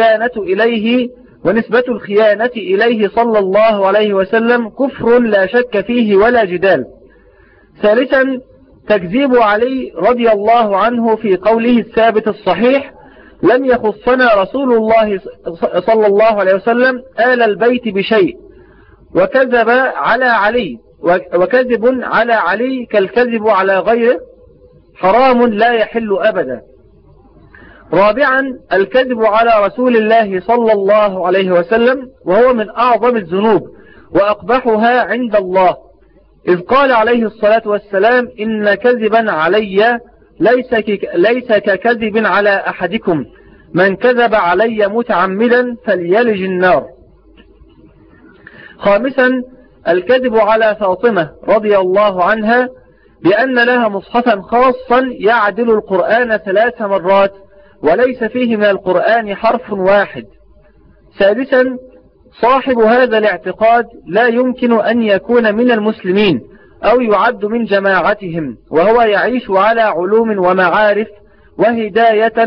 الخيانة إليه صلى الله عليه وسلم كفر لا شك فيه ولا جدال. ثالثا تكذيب علي رضي الله عنه في قوله الثابت الصحيح لم يخصنا رسول الله صلى الله عليه وسلم آل البيت بشيء، وكذب على علي كالكذب على غيره حرام لا يحل أبدا. رابعا الكذب على رسول الله صلى الله عليه وسلم وهو من أعظم الذنوب وأقبحها عند الله، إذ قال عليه الصلاة والسلام إن كذبا علي ليس ككذب على أحدكم، من كذب علي متعمدا فليلج النار. خامسا الكذب على فاطمة رضي الله عنها بأن لها مصحفا خاصا يعدل القرآن 3 مرات وليس فيه من القرآن حرف واحد. سادسا صاحب هذا الاعتقاد لا يمكن أن يكون من المسلمين أو يعد من جماعتهم، وهو يعيش على علوم ومعارف وهداية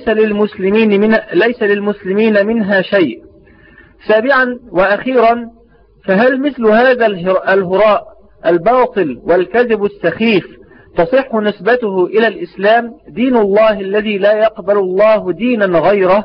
ليس للمسلمين منها شيء. سابعا وأخيرا فهل مثل هذا الهراء الباطل والكذب السخيف تصح نسبته إلى الإسلام دين الله الذي لا يقبل الله دينا غيره؟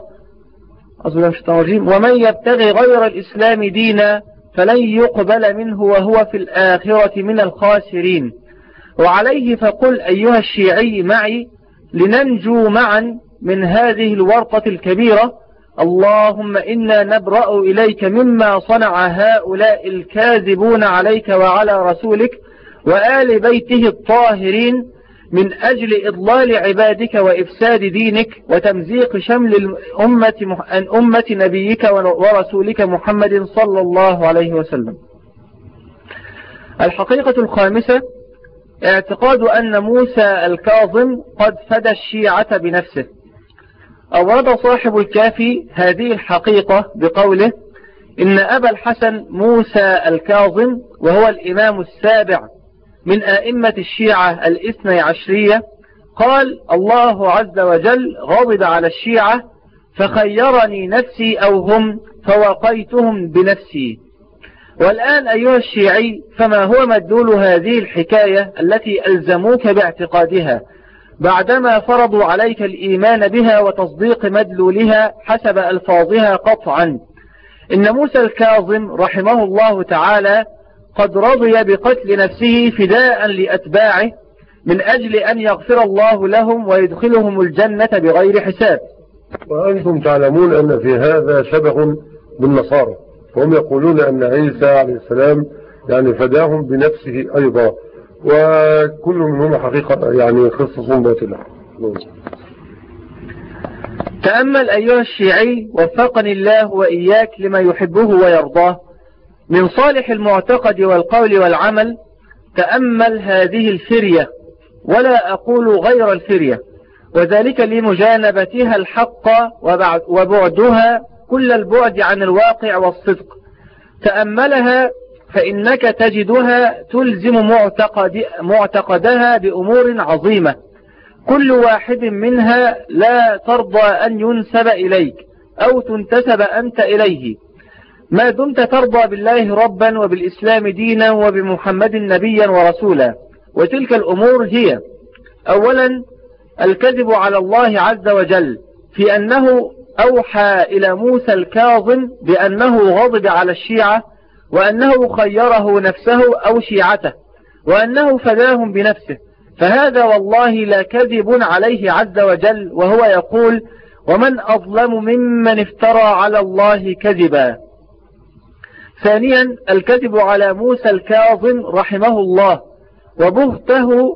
ومن يبتغي غير الإسلام دينا فلن يقبل منه وهو في الآخرة من الخاسرين. وعليه فقل أيها الشيعي معي لننجو معا من هذه الورطة الكبيرة: اللهم إنا نبرأ إليك مما صنع هؤلاء الكاذبون عليك وعلى رسولك وآل بيته الطاهرين من أجل إضلال عبادك وإفساد دينك وتمزيق شمل أمة نبيك ورسولك محمد صلى الله عليه وسلم. الحقيقة الخامسة اعتقاد أن موسى الكاظم قد فدى الشيعة بنفسه. أورد صاحب الكافي هذه الحقيقة بقوله إن أبا الحسن موسى الكاظم وهو الإمام السابع من أئمة الشيعة 12 قال: الله عز وجل غضب على الشيعة فخيرني نفسي أو هم فوقيتهم بنفسي. والآن أيها الشيعي فما هو مدلول هذه الحكاية التي ألزموك باعتقادها بعدما فرضوا عليك الإيمان بها وتصديق مدلولها حسب ألفاظها قطعا؟ إن موسى الكاظم رحمه الله تعالى قد رضي بقتل نفسه فداء لأتباعه من أجل أن يغفر الله لهم ويدخلهم الجنة بغير حساب. وأنتم تعلمون أن في هذا شبه بالنصارى، وهم يقولون أن عيسى عليه السلام يعني فداهم بنفسه أيضا، وكل منهم حقيقة يعني قصص باطلة. تأمل أيها الشيعي وفقني الله وإياك لما يحبه ويرضاه من صالح المعتقد والقول والعمل. تأمل هذه الفرية، ولا أقول غير الفرية، وذلك لمجانبتها الحق وبعدها كل البعد عن الواقع والصدق. تأملها فإنك تجدها تلزم معتقدها بأمور عظيمة، كل واحد منها لا ترضى أن ينسب إليك أو تنتسب أنت إليه، ما دمت ترضى بالله ربا وبالإسلام دينا وبمحمد نبيا ورسولا. وتلك الأمور هي: أولا الكذب على الله عز وجل في أنه أوحى إلى موسى الكاظم بأنه غضب على الشيعة وأنه خيره نفسه أو شيعته، وأنه فداهم بنفسه، فهذا والله لا كذب عليه عز وجل، وهو يقول: ومن أظلم ممن افترى على الله كذبا. ثانيا الكذب على موسى الكاظم رحمه الله وبهته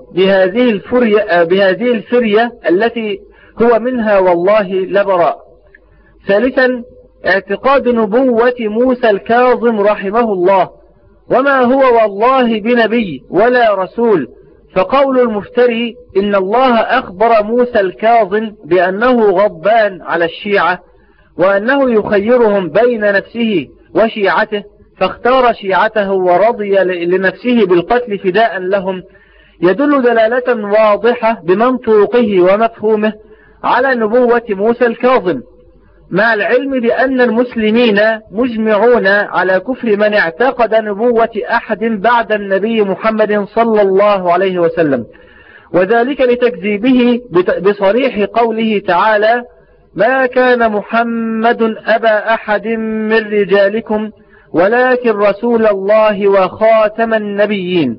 بهذه الفرية التي هو منها والله لبراء. ثالثا اعتقاد نبوة موسى الكاظم رحمه الله، وما هو والله بنبي ولا رسول، فقول المفتري إن الله أخبر موسى الكاظم بأنه غضبان على الشيعة وأنه يخيرهم بين نفسه وشيعته، فاختار شيعته ورضي لنفسه بالقتل فداء لهم، يدل دلالة واضحة بمنطوقه ومفهومه على نبوة موسى الكاظم، مع العلم بأن المسلمين مجمعون على كفر من اعتقد نبوة أحد بعد النبي محمد صلى الله عليه وسلم، وذلك لتكذيبه بصريح قوله تعالى: ما كان محمد أبا أحد من رجالكم ولكن رسول الله وخاتم النبيين.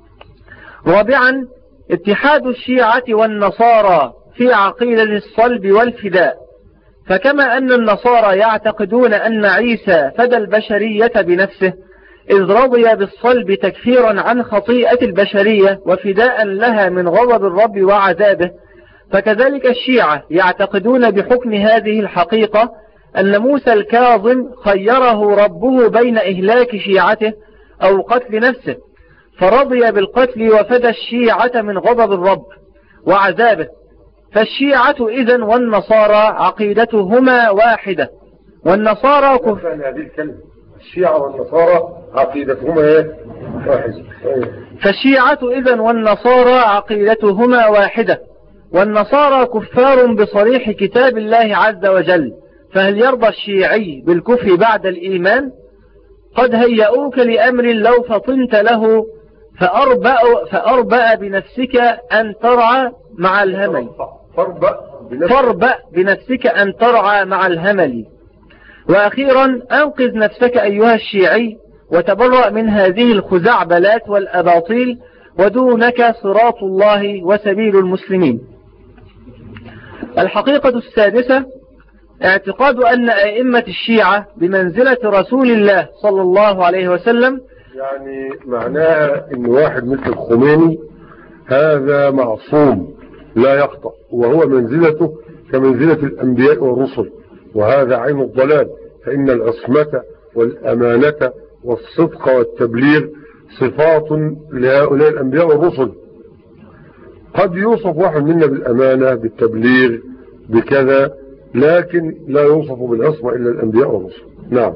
رابعا اتحاد الشيعة والنصارى في عقيدة الصلب والفداء، فكما أن النصارى يعتقدون أن عيسى فدى البشرية بنفسه إذ رضي بالصلب تكفيرا عن خطيئة البشرية وفداء لها من غضب الرب وعذابه، فكذلك الشيعة يعتقدون بحكم هذه الحقيقة أن موسى الكاظم خيره ربه بين إهلاك شيعته أو قتل نفسه، فرضي بالقتل وفدى الشيعة من غضب الرب وعذابه. فالشيعة إذن والنصارى عقيدتهما واحدة، والنصارى الشيعة والنصارى عقيدتهما واحدة. فالشيعة إذن والنصارى عقيدتهما واحدة، والنصارى كفار بصريح كتاب الله عز وجل، فهل يرضى الشيعي بالكفر بعد الإيمان؟ قد هيئوك لأمر لو فطنت له فأربأ بنفسك أن ترعى مع الهمل. فاربأ بنفسك أن ترعى مع الهمل. وأخيرا أنقذ نفسك أيها الشيعي وتبرأ من هذه الخزعبلات والأباطيل، ودونك صراط الله وسبيل المسلمين. الحقيقة السادسة اعتقاد أن أئمة الشيعة بمنزلة رسول الله صلى الله عليه وسلم، يعني معناها أن واحد مثل الخميني هذا معصوم لا يخطأ، وهو منزلته كمنزلة الأنبياء والرسل، وهذا عين الضلال، فإن العصمة والأمانة والصدق والتبليغ صفات لهؤلاء الأنبياء والرسل. قد يوصف واحد منا بالأمانة بالتبليغ بكذا، لكن لا يوصف بالعصمة إلا الأنبياء والرسل. نعم.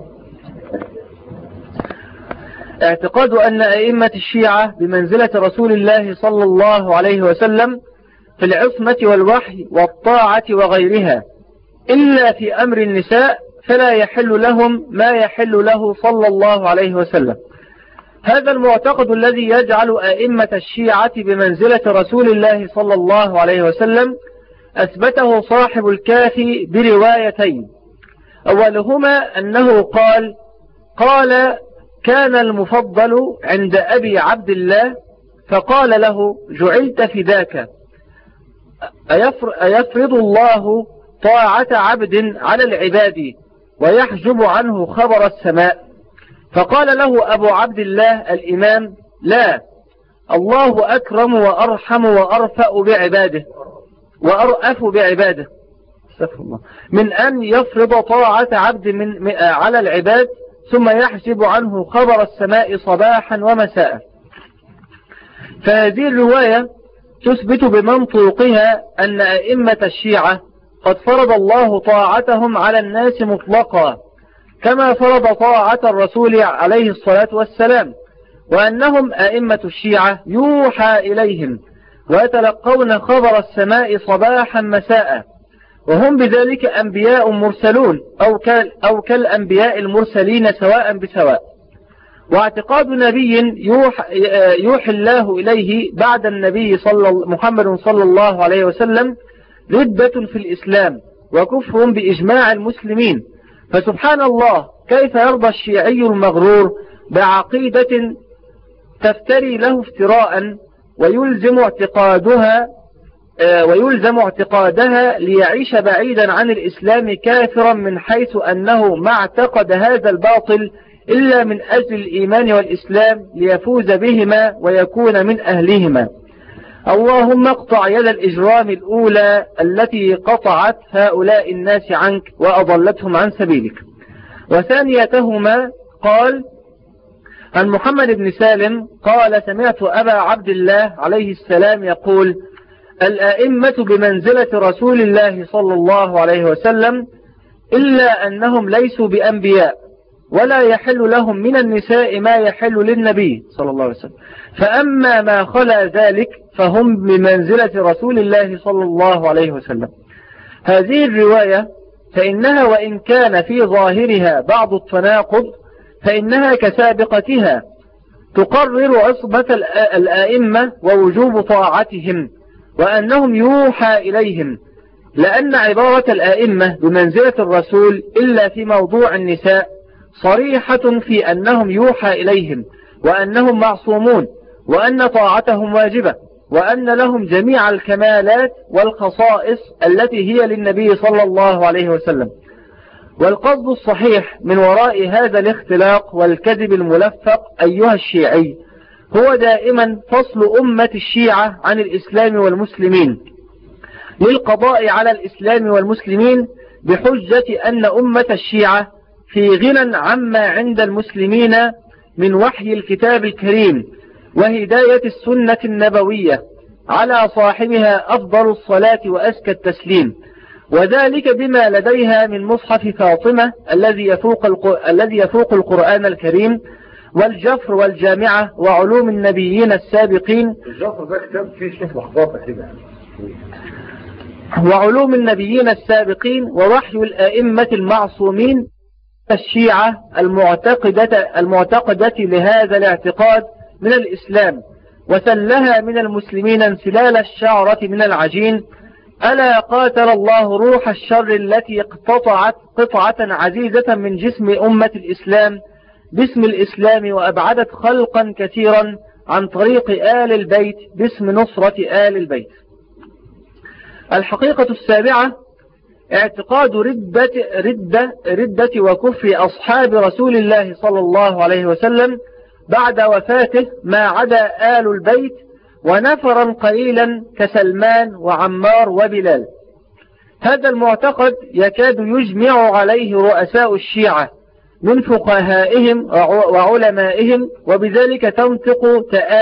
اعتقاد أن أئمة الشيعة بمنزلة رسول الله صلى الله عليه وسلم في العصمة والوحي والطاعة وغيرها، إلا في أمر النساء فلا يحل لهم ما يحل له صلى الله عليه وسلم. هذا المعتقد الذي يجعل أئمة الشيعة بمنزلة رسول الله صلى الله عليه وسلم أثبته صاحب الكافي بروايتين، أولهما أنه قال كان المفضل عند أبي عبد الله فقال له: جعلت فداك، أيفرض الله طاعة عبد على العباد ويحجب عنه خبر السماء؟ فقال له أبو عبد الله الإمام: لا، الله أكرم وأرحم وأرفأ بعباده وأرأف بعباده من أن يفرض طاعة عبد على العباد ثم يحجب عنه خبر السماء صباحا ومساء. فهذه الرواية تثبت بمنطوقها أن أئمة الشيعة قد فرض الله طاعتهم على الناس مطلقا كما فرض طاعة الرسول عليه الصلاة والسلام، وأنهم أئمة الشيعة يوحى إليهم ويتلقون خبر السماء صباحا مساء، وهم بذلك أنبياء مرسلون أو كالأنبياء المرسلين سواء بسواء. واعتقاد نبي يوحي الله إليه بعد النبي محمد صلى الله عليه وسلم ردة في الإسلام وكفر بإجماع المسلمين. فسبحان الله، كيف يرضى الشيعي المغرور بعقيدة تفتري له افتراء ويلزم اعتقادها ليعيش بعيدا عن الإسلام كافرا، من حيث أنه ما اعتقد هذا الباطل إلا من أجل الإيمان والإسلام ليفوز بهما ويكون من أهلهما. اللهم اقطع يد الإجرام الأولى التي قطعت هؤلاء الناس عنك وأضلتهم عن سبيلك. وثانيتهما قال عن محمد بن سالم قال سمعت أبا عبد الله عليه السلام يقول الأئمة بمنزلة رسول الله صلى الله عليه وسلم إلا أنهم ليسوا بأنبياء، ولا يحل لهم من النساء ما يحل للنبي صلى الله عليه وسلم، فأما ما خلا ذلك فهم بمنزلة رسول الله صلى الله عليه وسلم. هذه الرواية فإنها وإن كان في ظاهرها بعض التناقض فإنها كسابقتها تقرر عصبة الآئمة ووجوب طاعتهم وأنهم يوحى إليهم، لأن عبارة الآئمة بمنزلة الرسول إلا في موضوع النساء صريحة في أنهم يوحى إليهم وأنهم معصومون وأن طاعتهم واجبة وأن لهم جميع الكمالات والخصائص التي هي للنبي صلى الله عليه وسلم. والقصد الصحيح من وراء هذا الاختلاق والكذب الملفق أيها الشيعي هو دائما فصل أمة الشيعة عن الإسلام والمسلمين للقضاء على الإسلام والمسلمين بحجة أن أمة الشيعة في غنى عما عند المسلمين من وحي الكتاب الكريم وهداية السنة النبوية على صاحبها أفضل الصلاة وأزكى التسليم، وذلك بما لديها من مصحف فاطمة الذي يفوق القرآن الكريم والجفر والجامعة وعلوم النبيين السابقين. الجفر ده كتاب فيه شوف لحظات كده، وعلوم النبيين السابقين ووحي الأئمة المعصومين الشيعة المعتقدة لهذا الاعتقاد من الإسلام، وسلها من المسلمين انسلال الشعرة من العجين. ألا قاتل الله روح الشر التي اقتطعت قطعة عزيزة من جسم أمة الإسلام باسم الإسلام وأبعدت خلقا كثيرا عن طريق آل البيت باسم نصرة آل البيت. الحقيقة السابعة اعتقاد ردة وكفر أصحاب رسول الله صلى الله عليه وسلم بعد وفاته ما عدا آل البيت ونفرا قليلا كسلمان وعمار وبلال. هذا المعتقد يكاد يجمع عليه رؤساء الشيعة من فقهائهم وعلمائهم، وبذلك تنطق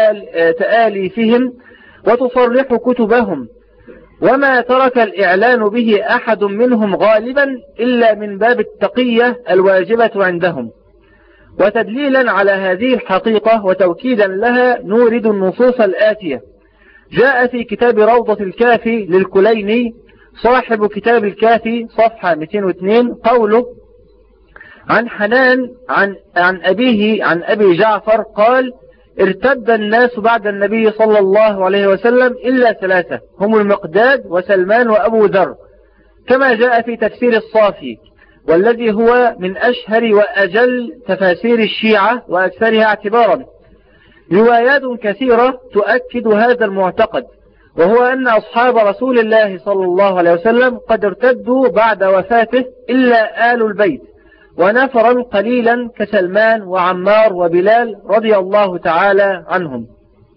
تآليفهم وتصرح كتبهم، وما ترك الإعلان به أحد منهم غالبا إلا من باب التقية الواجبة عندهم. وتدليلا على هذه الحقيقة وتوكيدا لها نورد النصوص الآتية. جاء في كتاب روضة الكافي للكليني صاحب كتاب الكافي صفحة 202 قوله عن حنان عن أبيه عن أبي جعفر قال ارتد الناس بعد النبي صلى الله عليه وسلم إلا ثلاثة هم المقداد وسلمان وأبو ذر، كما جاء في تفسير الصافي والذي هو من أشهر وأجل تفاسير الشيعة وأكثرها اعتبارا. روايات كثيرة تؤكد هذا المعتقد، وهو أن أصحاب رسول الله صلى الله عليه وسلم قد ارتدوا بعد وفاته إلا آل البيت ونفرا قليلا كسلمان وعمار وبلال رضي الله تعالى عنهم.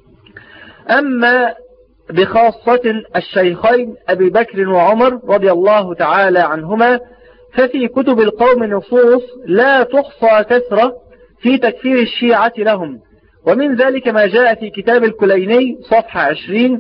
أما بخاصة الشيخين أبي بكر وعمر رضي الله تعالى عنهما ففي كتب القوم نصوص لا تحصى كثرة في تكفير الشيعة لهم، ومن ذلك ما جاء في كتاب الكليني صفحة 20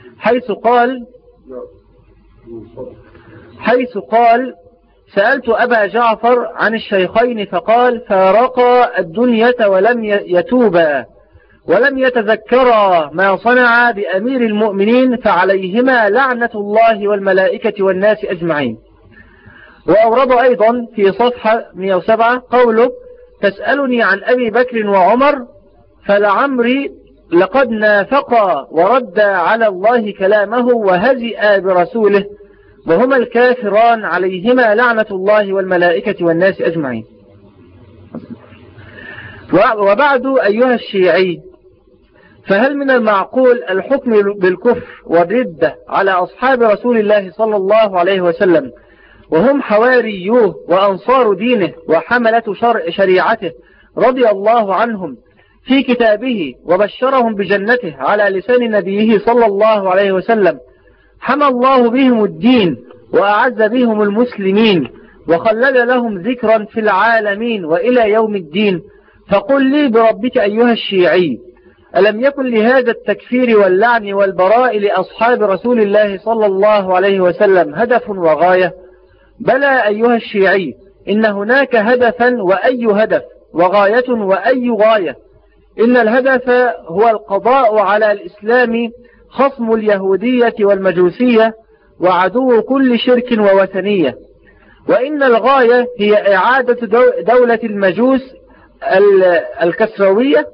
حيث قال سألت أبا جعفر عن الشيخين فقال فارقا الدنيا ولم يتوبا ولم يتذكرا ما صنعا بأمير المؤمنين فعليهما لعنة الله والملائكة والناس أجمعين. وأورد أيضا في صفحة 107 قوله تسألني عن أبي بكر وعمر فلعمري لقد نافقا ورد على الله كلامه وهزئا برسوله وهما الكافران عليهما لعنة الله والملائكة والناس أجمعين. وبعد أيها الشيعي، فهل من المعقول الحكم بالكفر والردة على أصحاب رسول الله صلى الله عليه وسلم وهم حواريوه وأنصار دينه وحملة شريعته رضي الله عنهم في كتابه وبشرهم بجنته على لسان نبيه صلى الله عليه وسلم، حمى الله بهم الدين وأعز بهم المسلمين وخلد لهم ذكرا في العالمين وإلى يوم الدين؟ فقل لي بربك أيها الشيعي، ألم يكن لهذا التكفير واللعن والبراء لأصحاب رسول الله صلى الله عليه وسلم هدف وغاية؟ بلى أيها الشيعي، إن هناك هدفا وأي هدف، وغاية وأي غاية. إن الهدف هو القضاء على الإسلام خصم اليهودية والمجوسية وعدو كل شرك ووثنية. وإن الغاية هي إعادة دولة المجوس الكسروية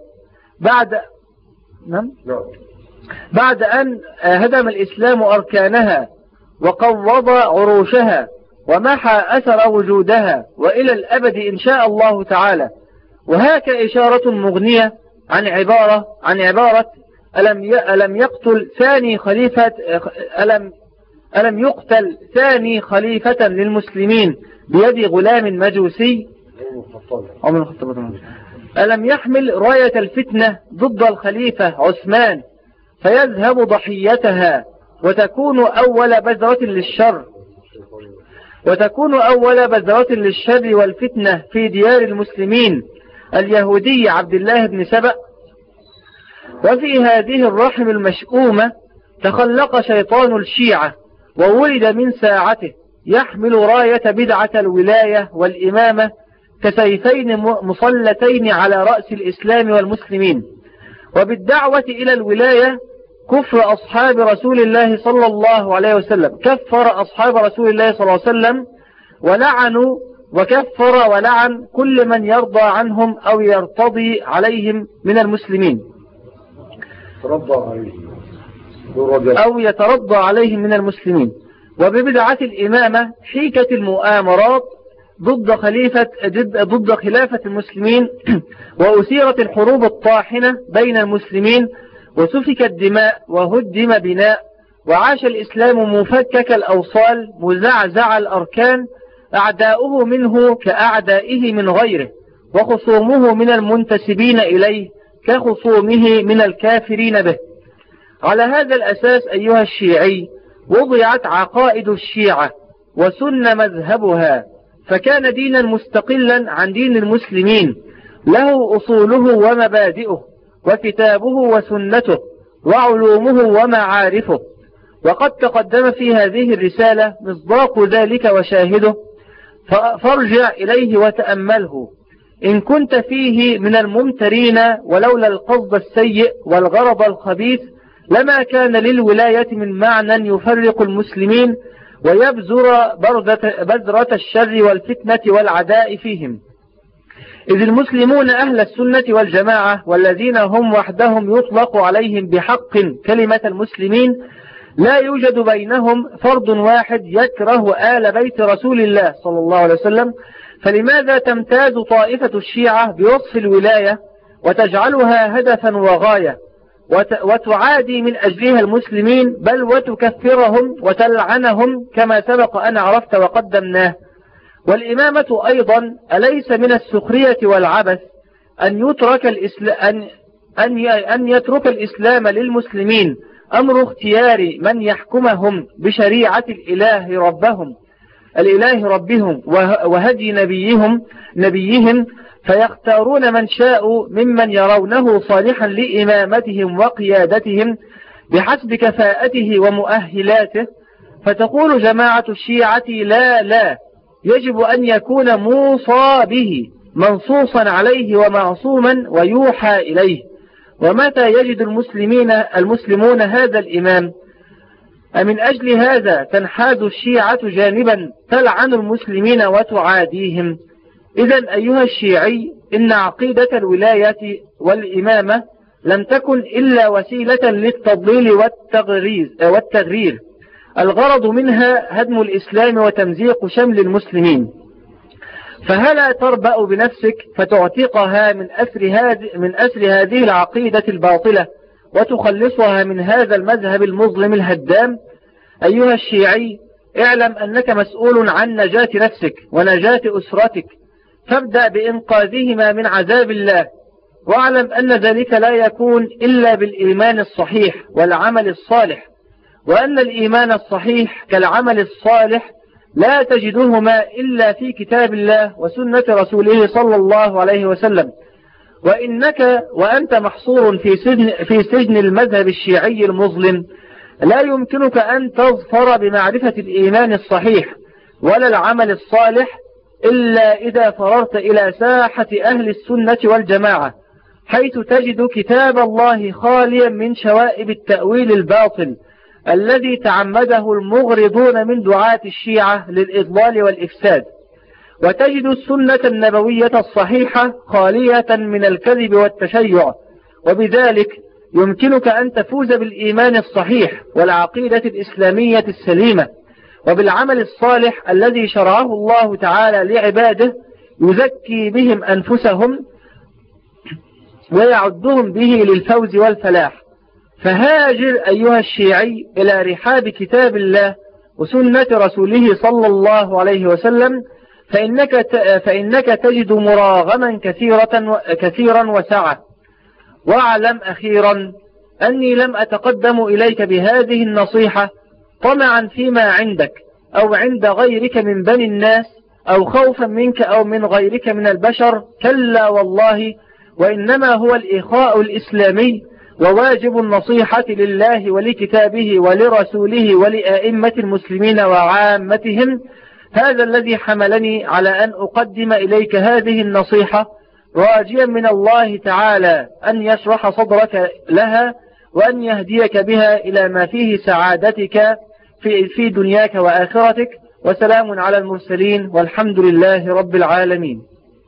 بعد أن هدم الإسلام أركانها وقوض عروشها ومحى أثر وجودها وإلى الأبد إن شاء الله تعالى. وهاك إشارة مغنية عن عبارة ألم يقتل ثاني خليفة للمسلمين بيد غلام مجوسي ألم يحمل راية الفتنة ضد الخليفة عثمان فيذهب ضحيتها وتكون أول بذرة للشر والفتنة في ديار المسلمين اليهودي عبد الله بن سبأ. وفي هذه الرحم المشؤومة تخلق شيطان الشيعة وولد من ساعته يحمل راية بدعة الولاية والإمامة كسيفين مسلتين على رأس الإسلام والمسلمين. وبالدعوة إلى الولاية كفر أصحاب رسول الله صلى الله عليه وسلم، كفر أصحاب رسول الله صلى الله عليه وسلم ولعنوا وكفر ولعن كل من يرضى عنهم أو يرتضي عليهم من المسلمين أو يترضى عليهم من المسلمين. وببدعة الإمامة حيكت المؤامرات ضد خلافة المسلمين وأثيرت الحروب الطاحنة بين المسلمين وسفك الدماء وهدم بناء وعاش الإسلام مفكك الأوصال مزعزع الأركان، أعداؤه منه كأعدائه من غيره وخصومه من المنتسبين إليه كخصومه من الكافرين به. على هذا الأساس أيها الشيعي وضعت عقائد الشيعة وسن مذهبها، فكان دينا مستقلا عن دين المسلمين له أصوله ومبادئه وكتابه وسنته وعلومه ومعارفه. وقد تقدم في هذه الرسالة مصداق ذلك وشاهده، فارجع إليه وتأمله إن كنت فيه من الممترين، ولولا القصد السيء والغرض الخبيث لما كان للولاية من معنى يفرق المسلمين ويبذر بذرة الشر والفتنة والعداء فيهم. إذ المسلمون أهل السنة والجماعة والذين هم وحدهم يطلق عليهم بحق كلمة المسلمين لا يوجد بينهم فرد واحد يكره آل بيت رسول الله صلى الله عليه وسلم. فلماذا تمتاز طائفة الشيعة بوصف الولاية وتجعلها هدفا وغاية وتعادي من أجلها المسلمين بل وتكفرهم وتلعنهم كما سبق أن عرفت وقدمناه؟ والإمامة أيضا أليس من السخرية والعبث أن يترك الإسلام للمسلمين أمر اختيار من يحكمهم بشريعة الإله ربهم وهدي نبيهم فيختارون من شاءوا ممن يرونه صالحا لإمامتهم وقيادتهم بحسب كفاءته ومؤهلاته. فتقول جماعة الشيعة لا يجب أن يكون موصى به منصوصا عليه ومعصوما ويوحى إليه. ومتى يجد المسلمون هذا الإمام؟ أمن أجل هذا تنحاز الشيعة جانبا تلعن المسلمين وتعاديهم؟ إذن أيها الشيعي إن عقيدة الولاية والإمامة لم تكن إلا وسيلة للتضليل والتغرير، الغرض منها هدم الإسلام وتمزيق شمل المسلمين. فهلا تربأ بنفسك فتعتقها من أسر هذه العقيدة الباطلة وتخلصها من هذا المذهب المظلم الهدام؟ أيها الشيعي، اعلم أنك مسؤول عن نجاة نفسك ونجاة أسرتك، فابدأ بإنقاذهما من عذاب الله، واعلم أن ذلك لا يكون إلا بالإيمان الصحيح والعمل الصالح، وأن الإيمان الصحيح كالعمل الصالح لا تجدهما إلا في كتاب الله وسنة رسوله صلى الله عليه وسلم. وأنت محصور في سجن المذهب الشيعي المظلم، لا يمكنك أن تظفر بمعرفة الإيمان الصحيح ولا العمل الصالح إلا إذا فررت إلى ساحة أهل السنة والجماعة، حيث تجد كتاب الله خاليا من شوائب التأويل الباطل الذي تعمده المغرضون من دعاة الشيعة للإضلال والإفساد، وتجد السنة النبوية الصحيحة خالية من الكذب والتشيع، وبذلك يمكنك أن تفوز بالإيمان الصحيح والعقيدة الإسلامية السليمة وبالعمل الصالح الذي شرعه الله تعالى لعباده يزكي بهم أنفسهم ويعدهم به للفوز والفلاح. فهاجر أيها الشيعي إلى رحاب كتاب الله وسنة رسوله صلى الله عليه وسلم، فإنك تجد مراغما كثيرا وسعة. واعلم أخيرا أني لم أتقدم إليك بهذه النصيحة طمعا فيما عندك أو عند غيرك من بني الناس أو خوفا منك أو من غيرك من البشر، كلا والله، وإنما هو الإخاء الإسلامي وواجب النصيحة لله ولكتابه ولرسوله ولأئمة المسلمين وعامتهم. هذا الذي حملني على أن أقدم إليك هذه النصيحة، راجيا من الله تعالى أن يشرح صدرك لها وأن يهديك بها إلى ما فيه سعادتك في دنياك وآخرتك. وسلام على المرسلين والحمد لله رب العالمين.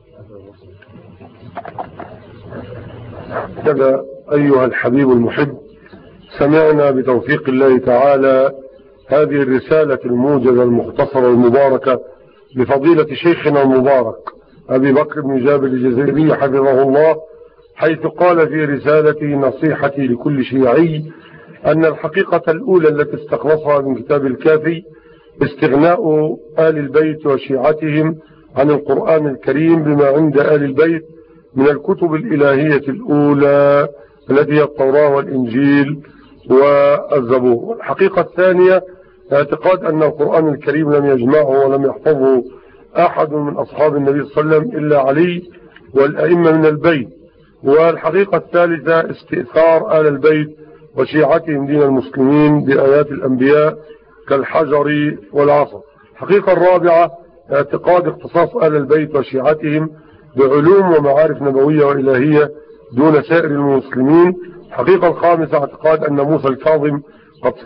كذا أيها الحبيب المحب، سمعنا بتوفيق الله تعالى هذه الرسالة الموجزة المختصرة المباركة بفضيلة شيخنا المبارك أبي بكر بن جابر الجزائري حفظه الله، حيث قال في رسالته نصيحتي لكل شيعي أن الحقيقة الأولى التي استخلصها من كتاب الكافي استغناء آل البيت وشيعتهم عن القرآن الكريم بما عند آل البيت من الكتب الإلهية الأولى التي هي التوراة والإنجيل والزبور. والحقيقة الثانية اعتقاد أن القرآن الكريم لم يجمعه ولم يحفظه أحد من أصحاب النبي صلى الله عليه وسلم إلا علي والأئمة من البيت. والحقيقة الثالثة استئثار آل البيت وشيعتهم دين المسلمين بآيات الأنبياء كالحجر والعصا. الحقيقة الرابعة اعتقاد اختصاص آل البيت وشيعتهم بعلوم ومعارف نبوية وإلهية دون سائر المسلمين. الحقيقة الخامسة اعتقاد أن موسى الكاظم قد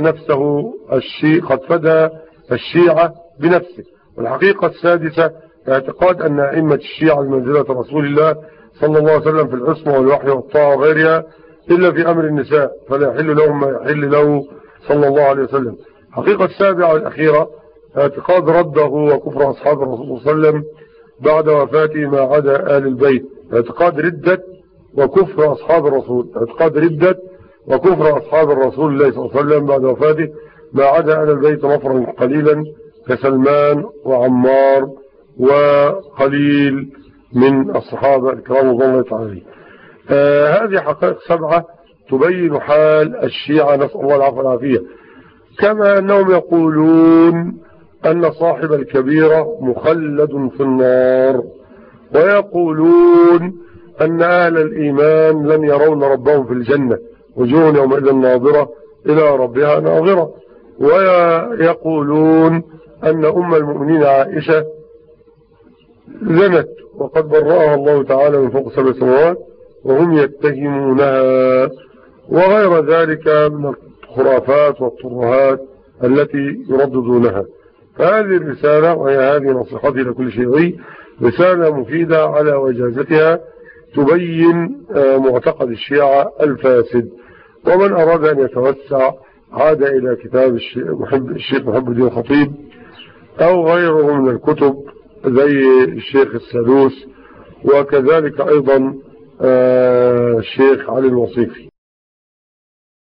فدى الشيعة بنفسه. والحقيقة السادسة اعتقاد أن أئمة الشيعة بمنزلة رسول الله صلى الله عليه وسلم في العصمة والوحي والطاعة وغيرها إلا في أمر النساء، فلا يحل لهم ما يحل له صلى الله عليه وسلم. الحقيقة السابعة والأخيرة اعتقاد رده وكفر أصحاب الرسول صلى الله عليه وسلم بعد وفاته ما عدا آل البيت، اعتقاد ردة وكفر أصحاب الرسول، اعتقاد ردة وكفر أصحاب الرسول الله صلى الله عليه وسلم بعد وفاته ما عدا آل البيت نفرا قليلا كسلمان وعمار وقليل من الصحابة الكرام رضي الله تعالى. هذه حقائق سبعة تبين حال الشيعة، نسأل الله العفو والعافية. كما أنهم يقولون أن صاحب الكبيرة مخلد في النار، ويقولون أن أهل الإيمان لن يرون ربهم في الجنة، وجوه يومئذ ناظرة إلى ربها ناظرة. ويقولون أن أم المؤمنين عائشة زنت وقد برأها الله تعالى من فوق 7 سماوات وهم يتهمونها، وغير ذلك من الخرافات والترهات التي يرددونها. فهذه الرسالة، وهي هذه نصيحتي لكل شيعي، رسالة مفيدة على وجازتها تبين معتقد الشيعة الفاسد. ومن أراد أن يتوسع عاد إلى كتاب الشيخ محب الدين الخطيب أو غيره من الكتب زي الشيخ السدوس، وكذلك أيضا الشيخ علي الوصيفي.